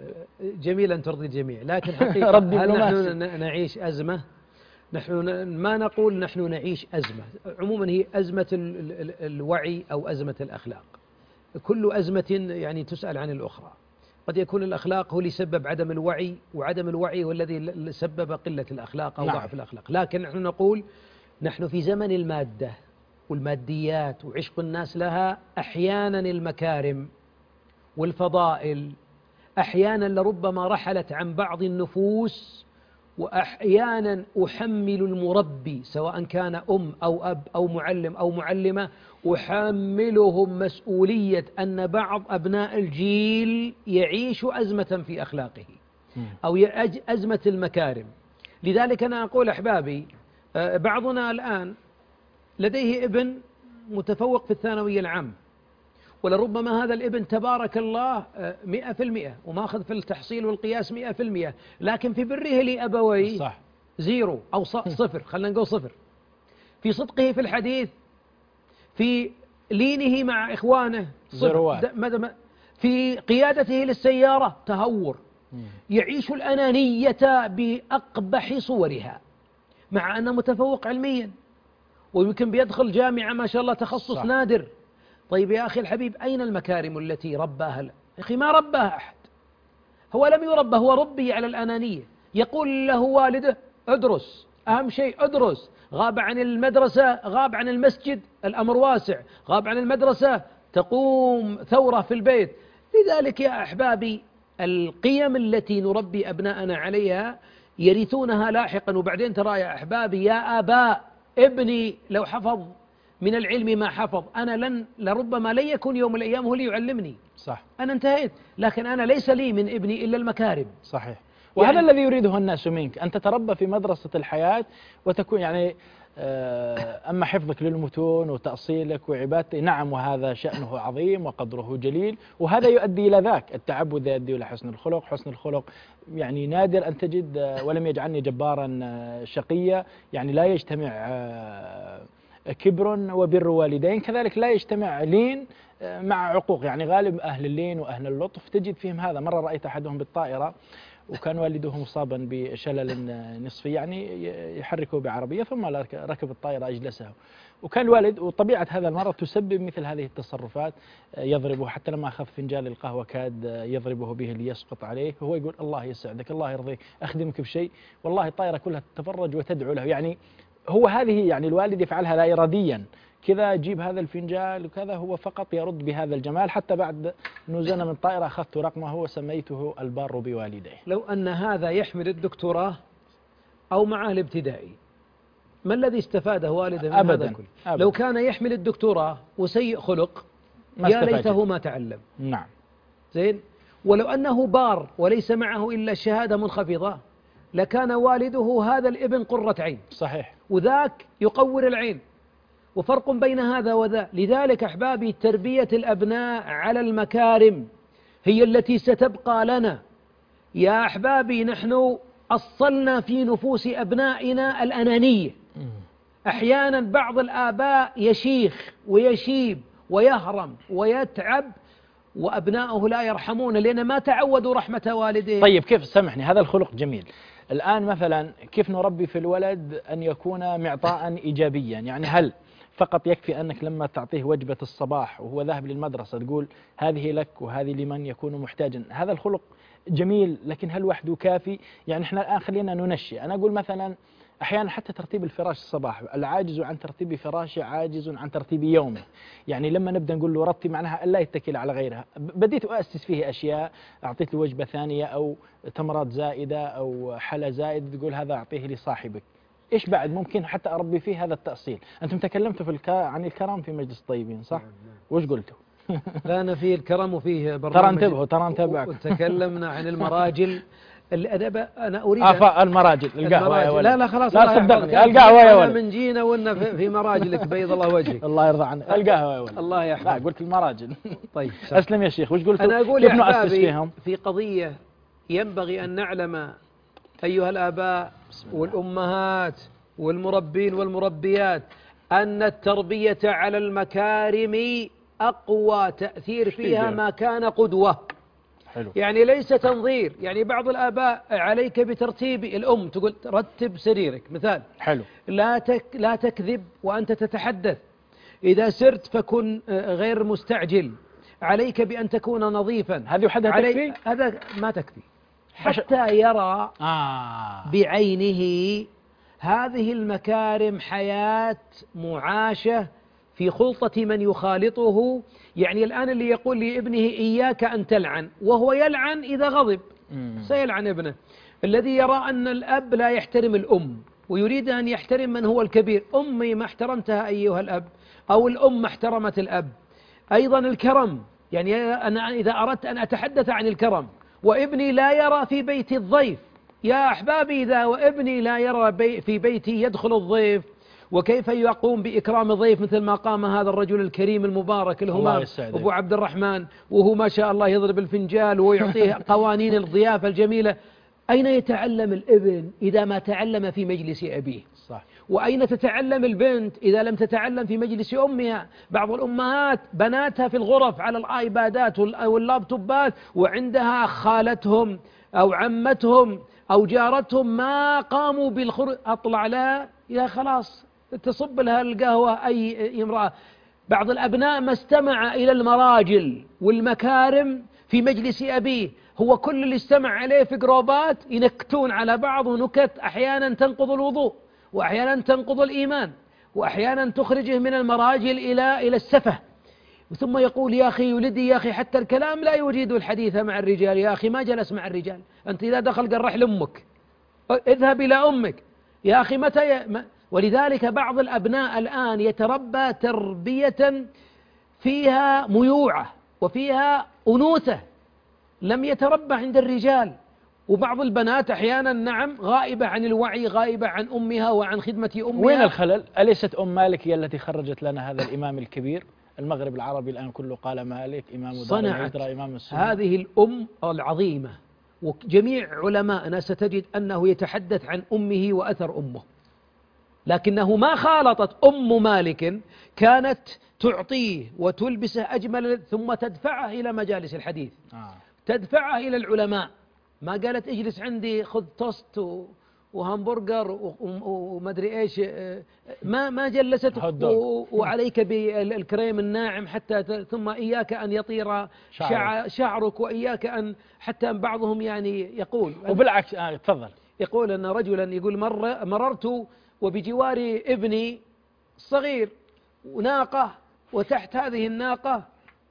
جميل أن ترضي الجميع، لكن حقيقة هل نحن نعيش أزمة؟ نحن ما نقول نحن نعيش أزمة، عموما هي أزمة الوعي أو أزمة الأخلاق. كل أزمة يعني تسأل عن الأخرى. قد يكون الأخلاق هو اللي سبب عدم الوعي، وعدم الوعي هو الذي سبب قلة الأخلاق أو نعم. ضعف الأخلاق. لكن نحن نقول نحن في زمن المادة والماديات وعشق الناس لها. أحيانا المكارم والفضائل أحيانا لربما رحلت عن بعض النفوس، وأحيانا أحمل المربي سواء كان أم أو أب أو معلم أو معلمة، أحملهم مسؤولية أن بعض أبناء الجيل يعيش أزمة في أخلاقه أو أزمة المكارم. لذلك أنا أقول أحبابي، بعضنا الآن لديه ابن متفوق في الثانوية العام، ولربما هذا الابن تبارك الله مئة في المئة وماخذ في التحصيل والقياس مئة في المئة، لكن في بره لأبويه صح زيرو أو صفر، خلنا نقول صفر. في صدقه في الحديث، في لينه مع إخوانه صفر، في قيادته للسيارة تهور، يعيش الأنانية بأقبح صورها مع أنه متفوق علميا ويمكن بيدخل جامعة ما شاء الله تخصص صح. نادر. طيب يا أخي الحبيب، أين المكارم التي رباها؟ يا أخي ما رباها أحد، هو لم يربى، هو ربي على الأنانية. يقول له والده ادرس، أهم شيء ادرس. غاب عن المدرسة، غاب عن المسجد، الأمر واسع. غاب عن المدرسة تقوم ثورة في البيت. لذلك يا أحبابي القيم التي نربي أبناءنا عليها يرثونها لاحقا. وبعدين ترى يا أحبابي يا آباء، ابني لو حفظ من العلم ما حفظ، أنا لن لربما لن يكون يوم من الأيام هو اللي يعلمني، صح، أنا انتهيت، لكن أنا ليس لي من ابني إلا المكارم. صحيح. وهذا يعني الذي يريده الناس منك، أن تتربى في مدرسة الحياة وتكون يعني أما حفظك للمتون وتأصيلك وعبادتك، نعم، وهذا شأنه عظيم وقدره جليل، وهذا يؤدي إلى ذاك. التعبد يؤدي إلى حسن الخلق، حسن الخلق يعني نادر أن تجد ولم يجعلني جبارا شقيا، يعني لا يجتمع كبر وبر والدين، كذلك لا يجتمع لين مع عقوق، يعني غالب أهل اللين وأهل اللطف تجد فيهم هذا. مرة رأيت أحدهم بالطائرة وكان والده مصابا بشلل نصفي، يعني يحركه بعربية ثم ركب الطائرة أجلسه، وكان الوالد وطبيعة هذا المرض تسبب مثل هذه التصرفات، يضربه حتى لما أخذ فنجان القهوة كاد يضربه به ليسقط عليه، وهو يقول الله يسعدك الله يرضيك أخدمك بشيء، والله الطائرة كلها تتفرج وتدعو له. يعني هو هذه يعني الوالد يفعلها لا إراديا، كذا جيب هذا الفنجان وكذا، هو فقط يرد بهذا الجمال. حتى بعد نزلنا من الطائرة أخذت رقمه وسميته البار بوالديه. لو أن هذا يحمل الدكتوراه أو معه الابتدائي، ما الذي استفاده والده من أبداً هذا كله؟ أبداً. لو كان يحمل الدكتوراه وسيء خلق يا ليته ما تعلم. نعم زين. ولو أنه بار وليس معه إلا الشهادة منخفضة لكان والده هذا الابن قرة عين. صحيح. وذاك يقور العين، وفرق بين هذا وذا. لذلك أحبابي تربية الأبناء على المكارم هي التي ستبقى لنا. يا أحبابي نحن أصلنا في نفوس أبنائنا الأنانية. أحيانا بعض الآباء يشيخ ويشيب ويهرم ويتعب وأبناؤه لا يرحمون لأن ما تعودوا رحمة والديه. طيب كيف، سامحني، هذا الخلق جميل. الآن مثلا كيف نربي في الولد أن يكون معطاء إيجابيا؟ يعني هل فقط يكفي أنك لما تعطيه وجبة الصباح وهو ذاهب للمدرسة تقول هذه لك وهذه لمن يكون محتاجا؟ هذا الخلق جميل، لكن هل وحده كافي؟ يعني احنا الآن خلينا ننشئ. أنا أقول مثلا أحيانا حتى ترتيب الفراش الصباح، العاجز عن ترتيب فراشه عاجز عن ترتيب يومه. يعني لما نبدأ نقول له رتب، معناها ألا يتكل على غيرها. بديت أؤسس فيه أشياء، أعطيت له وجبة ثانية أو تمرات زائدة أو حلا زائد، تقول هذا أعطيه لصاحبك. إيش بعد ممكن حتى أربي فيه هذا التأصيل؟ أنتم تكلمتوا في الكا عن الكرم في مجلس الطيبين صح؟ وش قلتوا؟ لا أنا فيه الكرم وفيه برنامج. ترى انتبهوا، ترى نتابعكم. وتكلمنا عن المراجل. الأدب أنا أريد آفا المراجل القهوة يا ولد. لا لا خلاص، لا صدقني القهوة يا ولد. من جينا وإن في, في مراجلك بيض الله وجهك. الله يرضى عنك. القهوة يا ولد. الله يحفظك. لا قلت المراجل. طيب أسلم يا شيخ. وش قلت؟ أنا أقول كيف يا نؤسس فيهم؟ في قضية ينبغي أن نعلم أيها الآباء والأمهات والمربين والمربيات أن التربية على المكارم أقوى تأثير فيها ما كان قدوة. حلو. يعني ليس تنظير. يعني بعض الآباء عليك بترتيب الأم تقول رتب سريرك مثال. حلو. لا تك لا تكذب وأنت تتحدث. إذا سرت فكن غير مستعجل. عليك بأن تكون نظيفا. هذه وحدها تكفي؟ هذا ما تكفي حتى يرى آه. بعينه هذه المكارم حياة معاشة في خلطة من يخالطه. يعني الآن اللي يقول لابنه إياك أن تلعن وهو يلعن إذا غضب سيلعن ابنه. الذي يرى أن الأب لا يحترم الأم ويريد أن يحترم من هو الكبير. أمي ما احترمتها أيها الأب، أو الأم ما احترمت الأب. أيضا الكرم، يعني أنا إذا أردت أن أتحدث عن الكرم وابني لا يرى في بيتي الضيف، يا أحبابي إذا وابني لا يرى بي في بيتي يدخل الضيف وكيف يقوم بإكرام الضيف مثل ما قام هذا الرجل الكريم المبارك الهمام أبو عبد الرحمن، وهو ما شاء الله يضرب الفنجال ويعطيه قوانين الضيافة الجميلة. أين يتعلم الابن إذا ما تعلم في مجلس أبيه؟ صح. وأين تتعلم البنت إذا لم تتعلم في مجلس أمها؟ بعض الأمهات بناتها في الغرف على الآيبادات واللابتوبات، وعندها خالتهم أو عمتهم أو جارتهم ما قاموا بالخروج، أطلع لها يا خلاص تصب لها القهوة أي امرأة. بعض الأبناء ما استمع إلى المراجل والمكارم في مجلس أبيه، هو كل اللي استمع عليه في جروبات ينكتون على بعض، ونكت أحيانا تنقض الوضوء وأحيانا تنقض الإيمان وأحيانا تخرجه من المراجل إلى إلى السفة. ثم يقول يا أخي ولدي يا أخي حتى الكلام لا يجيد الحديث مع الرجال. يا أخي ما جلس مع الرجال، أنت إذا دخل قرح لأمك، اذهب إلى أمك يا أخي متى ي... ولذلك بعض الأبناء الآن يتربى تربية فيها ميوعة وفيها أنوثة، لم يتربى عند الرجال. وبعض البنات أحيانا نعم غائبة عن الوعي، غائبة عن أمها وعن خدمة أمها. وين الخلل؟ أليست أم مالك هي التي خرجت لنا هذا الإمام الكبير؟ المغرب العربي الآن كله قال مالك إمام دار الهجرة إمام السنة. هذه الأم العظيمة، وجميع علماءنا ستجد أنه يتحدث عن أمه وأثر أمه، لكنه ما خالطت أم مالك كانت تعطيه وتلبسه أجمل ثم تدفعه إلى مجالس الحديث. آه. تدفعه إلى العلماء، ما قالت اجلس عندي خذ توست وهمبرجر ومدري ايش، ما ما جلست وعليك بالكريم الناعم حتى ثم اياك ان يطير شعرك, شعرك واياك ان حتى بعضهم يعني يقول وبالعكس. آه تفضل. يقول ان رجلا يقول مر مررت وبجواري ابني صغير وناقه وتحت هذه الناقه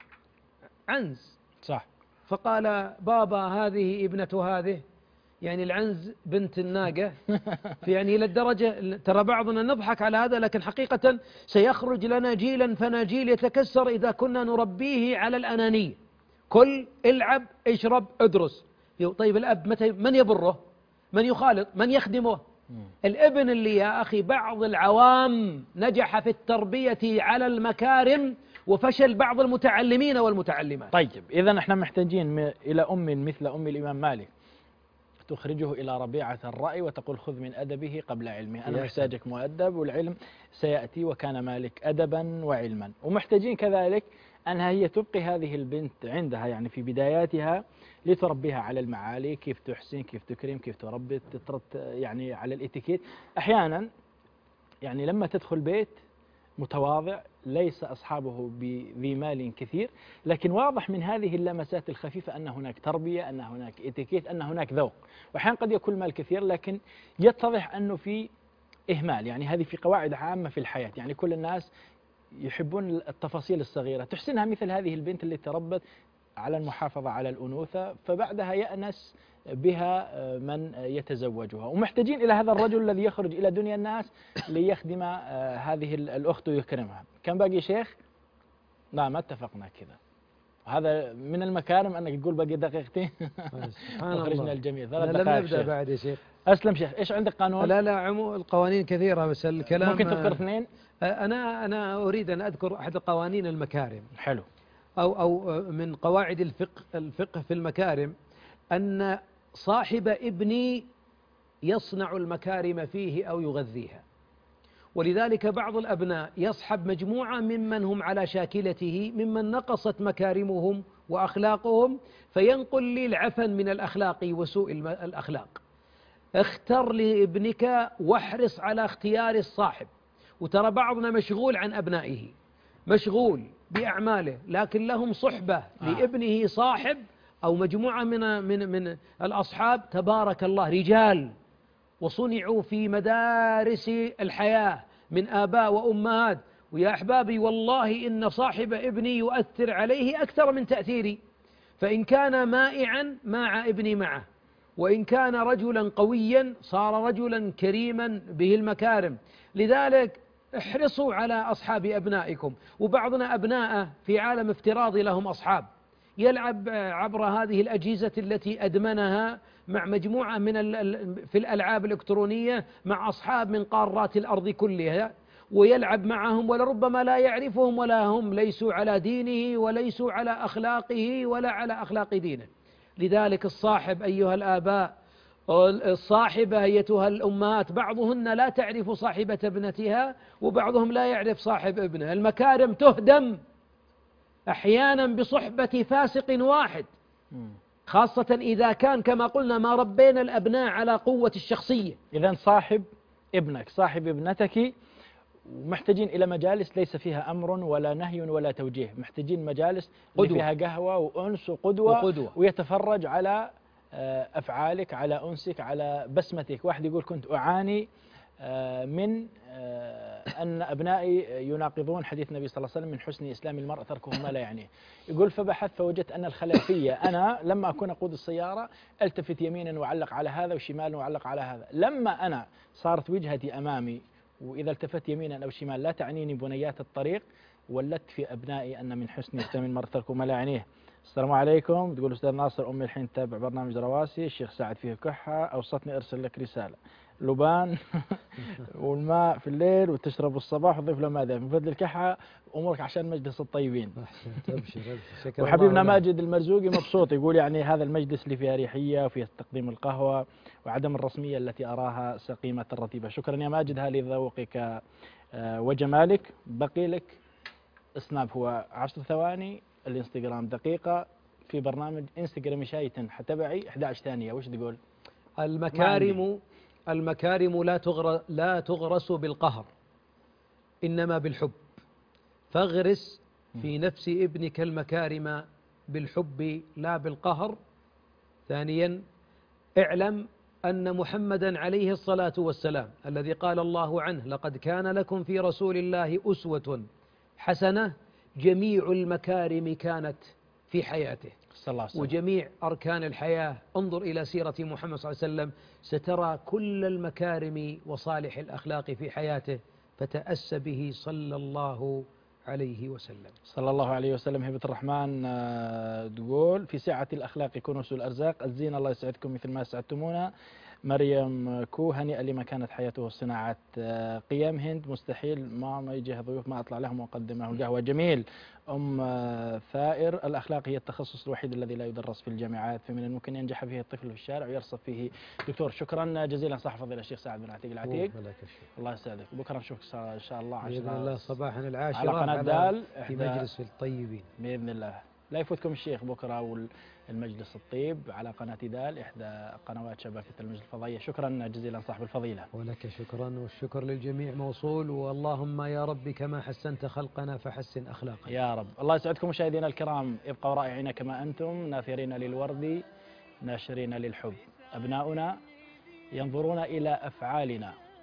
عنز. صح. فقال بابا هذه ابنة هذه، يعني العنز بنت الناقة. يعني إلى الدرجة ترى بعضنا نضحك على هذا، لكن حقيقة سيخرج لنا جيلا فناجيل يتكسر إذا كنا نربيه على الأنانية. كل العب اشرب ادرس. طيب الأب متى من يبره؟ من يخالط؟ من يخدمه؟ الابن اللي يا أخي بعض العوام نجح في التربية على المكارم وفشل بعض المتعلمين والمتعلمات. طيب إذا احنا محتاجين إلى أم مثل أم الإمام مالك تخرجه إلى ربيعة الرأي وتقول خذ من أدبه قبل علمه. أنا محتاجك مؤدب والعلم سيأتي، وكان مالك أدبا وعلما. ومحتاجين كذلك أنها هي تبقي هذه البنت عندها يعني في بداياتها لتربيها على المعالي، كيف تحسن، كيف تكرم، كيف تربي، تترت يعني على الاتيكيت. أحيانا يعني لما تدخل بيت متواضع ليس أصحابه بذي مال كثير، لكن واضح من هذه اللمسات الخفيفة أن هناك تربية، أن هناك اتيكيت، أن هناك ذوق. وأحيانا قد يكون مال كثير لكن يتضح أنه في إهمال، يعني هذه في قواعد عامة في الحياة، يعني كل الناس يحبون التفاصيل الصغيرة، تحسنها مثل هذه البنت اللي تربت على المحافظة على الأنوثة، فبعدها يأنس بها من يتزوجها، ومحتاجين إلى هذا الرجل الذي يخرج إلى دنيا الناس ليخدم هذه الأخت ويكرمها. كم باقي شيخ؟ لا ما اتفقنا كذا، هذا من المكارم أنك تقول باقي دقيقتين. سبحان أخرجنا الله. الجميع ثلاث لم دقائق نبدأ شيخ. بعد يا شيخ. أسلم شيخ، إيش عندك قانون؟ لا لا عمو القوانين كثيرة بس الكلام ممكن تذكر اثنين؟ أنا أنا أريد أن أذكر أحد القوانين المكارم. حلو. أو أو من قواعد الفقه الفقه في المكارم أن صاحب ابني يصنع المكارم فيه أو يغذيها، ولذلك بعض الأبناء يصحب مجموعة ممن هم على شاكلته ممن نقصت مكارمهم وأخلاقهم، فينقل لي العفن من الأخلاق وسوء الأخلاق. اختر لابنك واحرص على اختيار الصاحب. وترى بعضنا مشغول عن أبنائه، مشغول بأعماله، لكن لهم صحبة آه. لابنه صاحب أو مجموعة من من من الأصحاب تبارك الله رجال وصنعوا في مدارس الحياة من آباء وأمهات. ويا أحبابي والله إن صاحب ابني يؤثر عليه أكثر من تأثيري، فإن كان مائعا ماع ابني معه، وإن كان رجلا قويا صار رجلا كريما به المكارم. لذلك احرصوا على أصحاب أبنائكم. وبعضنا أبناءه في عالم افتراضي لهم أصحاب، يلعب عبر هذه الأجهزة التي أدمنها مع مجموعة من في الألعاب الإلكترونية مع أصحاب من قارات الأرض كلها، ويلعب معهم ولربما لا يعرفهم ولا هم ليسوا على دينه وليسوا على أخلاقه ولا على أخلاق دينه. لذلك الصاحب أيها الآباء، الصاحبة أيتها الأمهات، بعضهن لا تعرف صاحبة ابنتها وبعضهم لا يعرف صاحب ابنه. المكارم تهدم أحيانا بصحبة فاسق واحد، خاصة إذا كان كما قلنا ما ربينا الأبناء على قوة الشخصية. إذن صاحب ابنك، صاحب ابنتك، ومحتاجين إلى مجالس ليس فيها أمر ولا نهي ولا توجيه، محتاجين مجالس قدوة فيها قهوة وأنس وقدوة, وقدوة ويتفرج على أفعالك، على أنسك، على بسمتك. واحد يقول كنت أعاني من أن أبنائي يناقضون حديث النبي صلى الله عليه وسلم من حسن إسلام المرء تركه ما لا يعنيه. يقول فبحثت فوجدت أن الخلل فيا، أنا لما أكون أقود السيارة التفت يمينا وعلق على هذا وشمالا وعلق على هذا، لما أنا صارت وجهتي أمامي وإذا التفت يمينا أو شمال لا تعنيني بنيات الطريق، ولدت في أبنائي أن من حسن إسلام المرء تركه ما لا يعنيه. السلام عليكم، تقول أستاذ ناصر أمي الحين تتابع برنامج رواسي، الشيخ سعد فيه كحة، أوصتني أرسل لك رسالة، لبان والماء في الليل وتشرب الصباح وضيف له ماذا من فضل الكحة أمورك عشان مجلس الطيبين. وحبيبنا ماجد المرزوقي مبسوط، يقول يعني هذا المجلس اللي فيه أريحية وفيه تقديم القهوة وعدم الرسمية التي أراها سقيمة الرتيبة. شكرا يا ماجد، هذه ذوقك وجمالك. بقي لك سناب هو عشر ثواني، الانستغرام دقيقة، في برنامج انستغرامي شايتن حتبعي إحدى عشر ثانية. وش تقول؟ المكارم المكارم لا تغرس لا تغرس بالقهر إنما بالحب، فاغرس في نفس ابنك المكارم بالحب لا بالقهر. ثانيا اعلم أن محمدا عليه الصلاة والسلام الذي قال الله عنه لقد كان لكم في رسول الله أسوة حسنة، جميع المكارم كانت في حياته صلى الله عليه وسلم. وجميع أركان الحياة. انظر إلى سيرة محمد صلى الله عليه وسلم سترى كل المكارم وصالح الأخلاق في حياته، فتأس به صلى الله عليه وسلم. صلى الله عليه وسلم. هبة الرحمن تقول في سعة الأخلاق كنوز الأرزاق، الزين الله يسعدكم مثل ما سعدتمونا. مريم كو هنيئا لما كانت حياته صناعة قيم. هند مستحيل ما ما يجي ضيوف ما أطلع لهم وأقدم لهم القهوة. جميل. أم ثائر الأخلاق هي التخصص الوحيد الذي لا يدرس في الجامعات، فمن الممكن ينجح فيه الطفل في الشارع ويرصف فيه دكتور. شكرا جزيلا صاحب فضيلة الشيخ سعد بن عتيق العتيق، الله يسعدك. بكرة نشوفك إن شاء الله بإذن الله صباحا العاشرة على قناة دال في مجلس الطيبين بإذن الله. لا يفوتكم الشيخ بكرة والمجلس الطيب على قناة دال إحدى قنوات شبكة المجلس الفضائية. شكرا جزيلا صاحب الفضيلة. ولك شكرا، والشكر للجميع موصول. واللهم يا رب كما حسنت خلقنا فحسن أخلاقنا يا رب. الله يسعدكم مشاهدينا الكرام، ابقوا رائعين كما أنتم، ناثرين للورد ناشرين للحب. أبناؤنا ينظرون إلى أفعالنا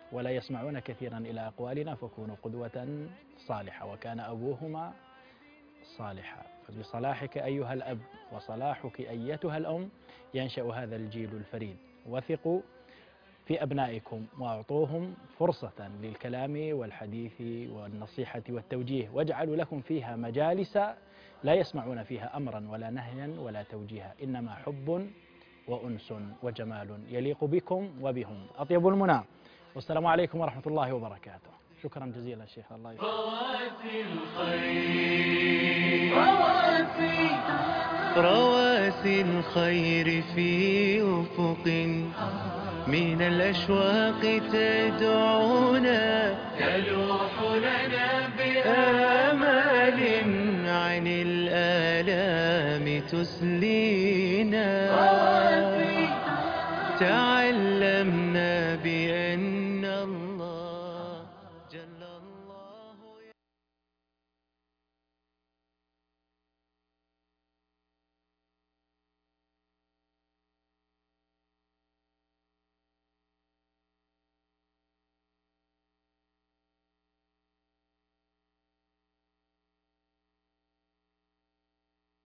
ولا يسمعون كثيرا إلى أقوالنا فكونوا قدوة صالحة. وكان أبوهما صالحا، فبصلاحك أيها الأب وصلاحك أيتها الأم ينشأ هذا الجيل الفريد. وثقوا في أبنائكم وأعطوهم فرصة للكلام والحديث والنصيحة والتوجيه، واجعلوا لكم فيها مجالس لا يسمعون فيها أمرا ولا نهيا ولا توجيها، إنما حب وأنس وجمال يليق بكم وبهم. أطيب المنى، والسلام عليكم ورحمة الله وبركاته. شكرا جزيلا شيخ، الله يسلمك. رواسي الخير رواسي رواسي الخير في أفق من الأشواق تدعونا، تلوح لنا بآمال عن الآلام تسلينا. تعلمنا بأن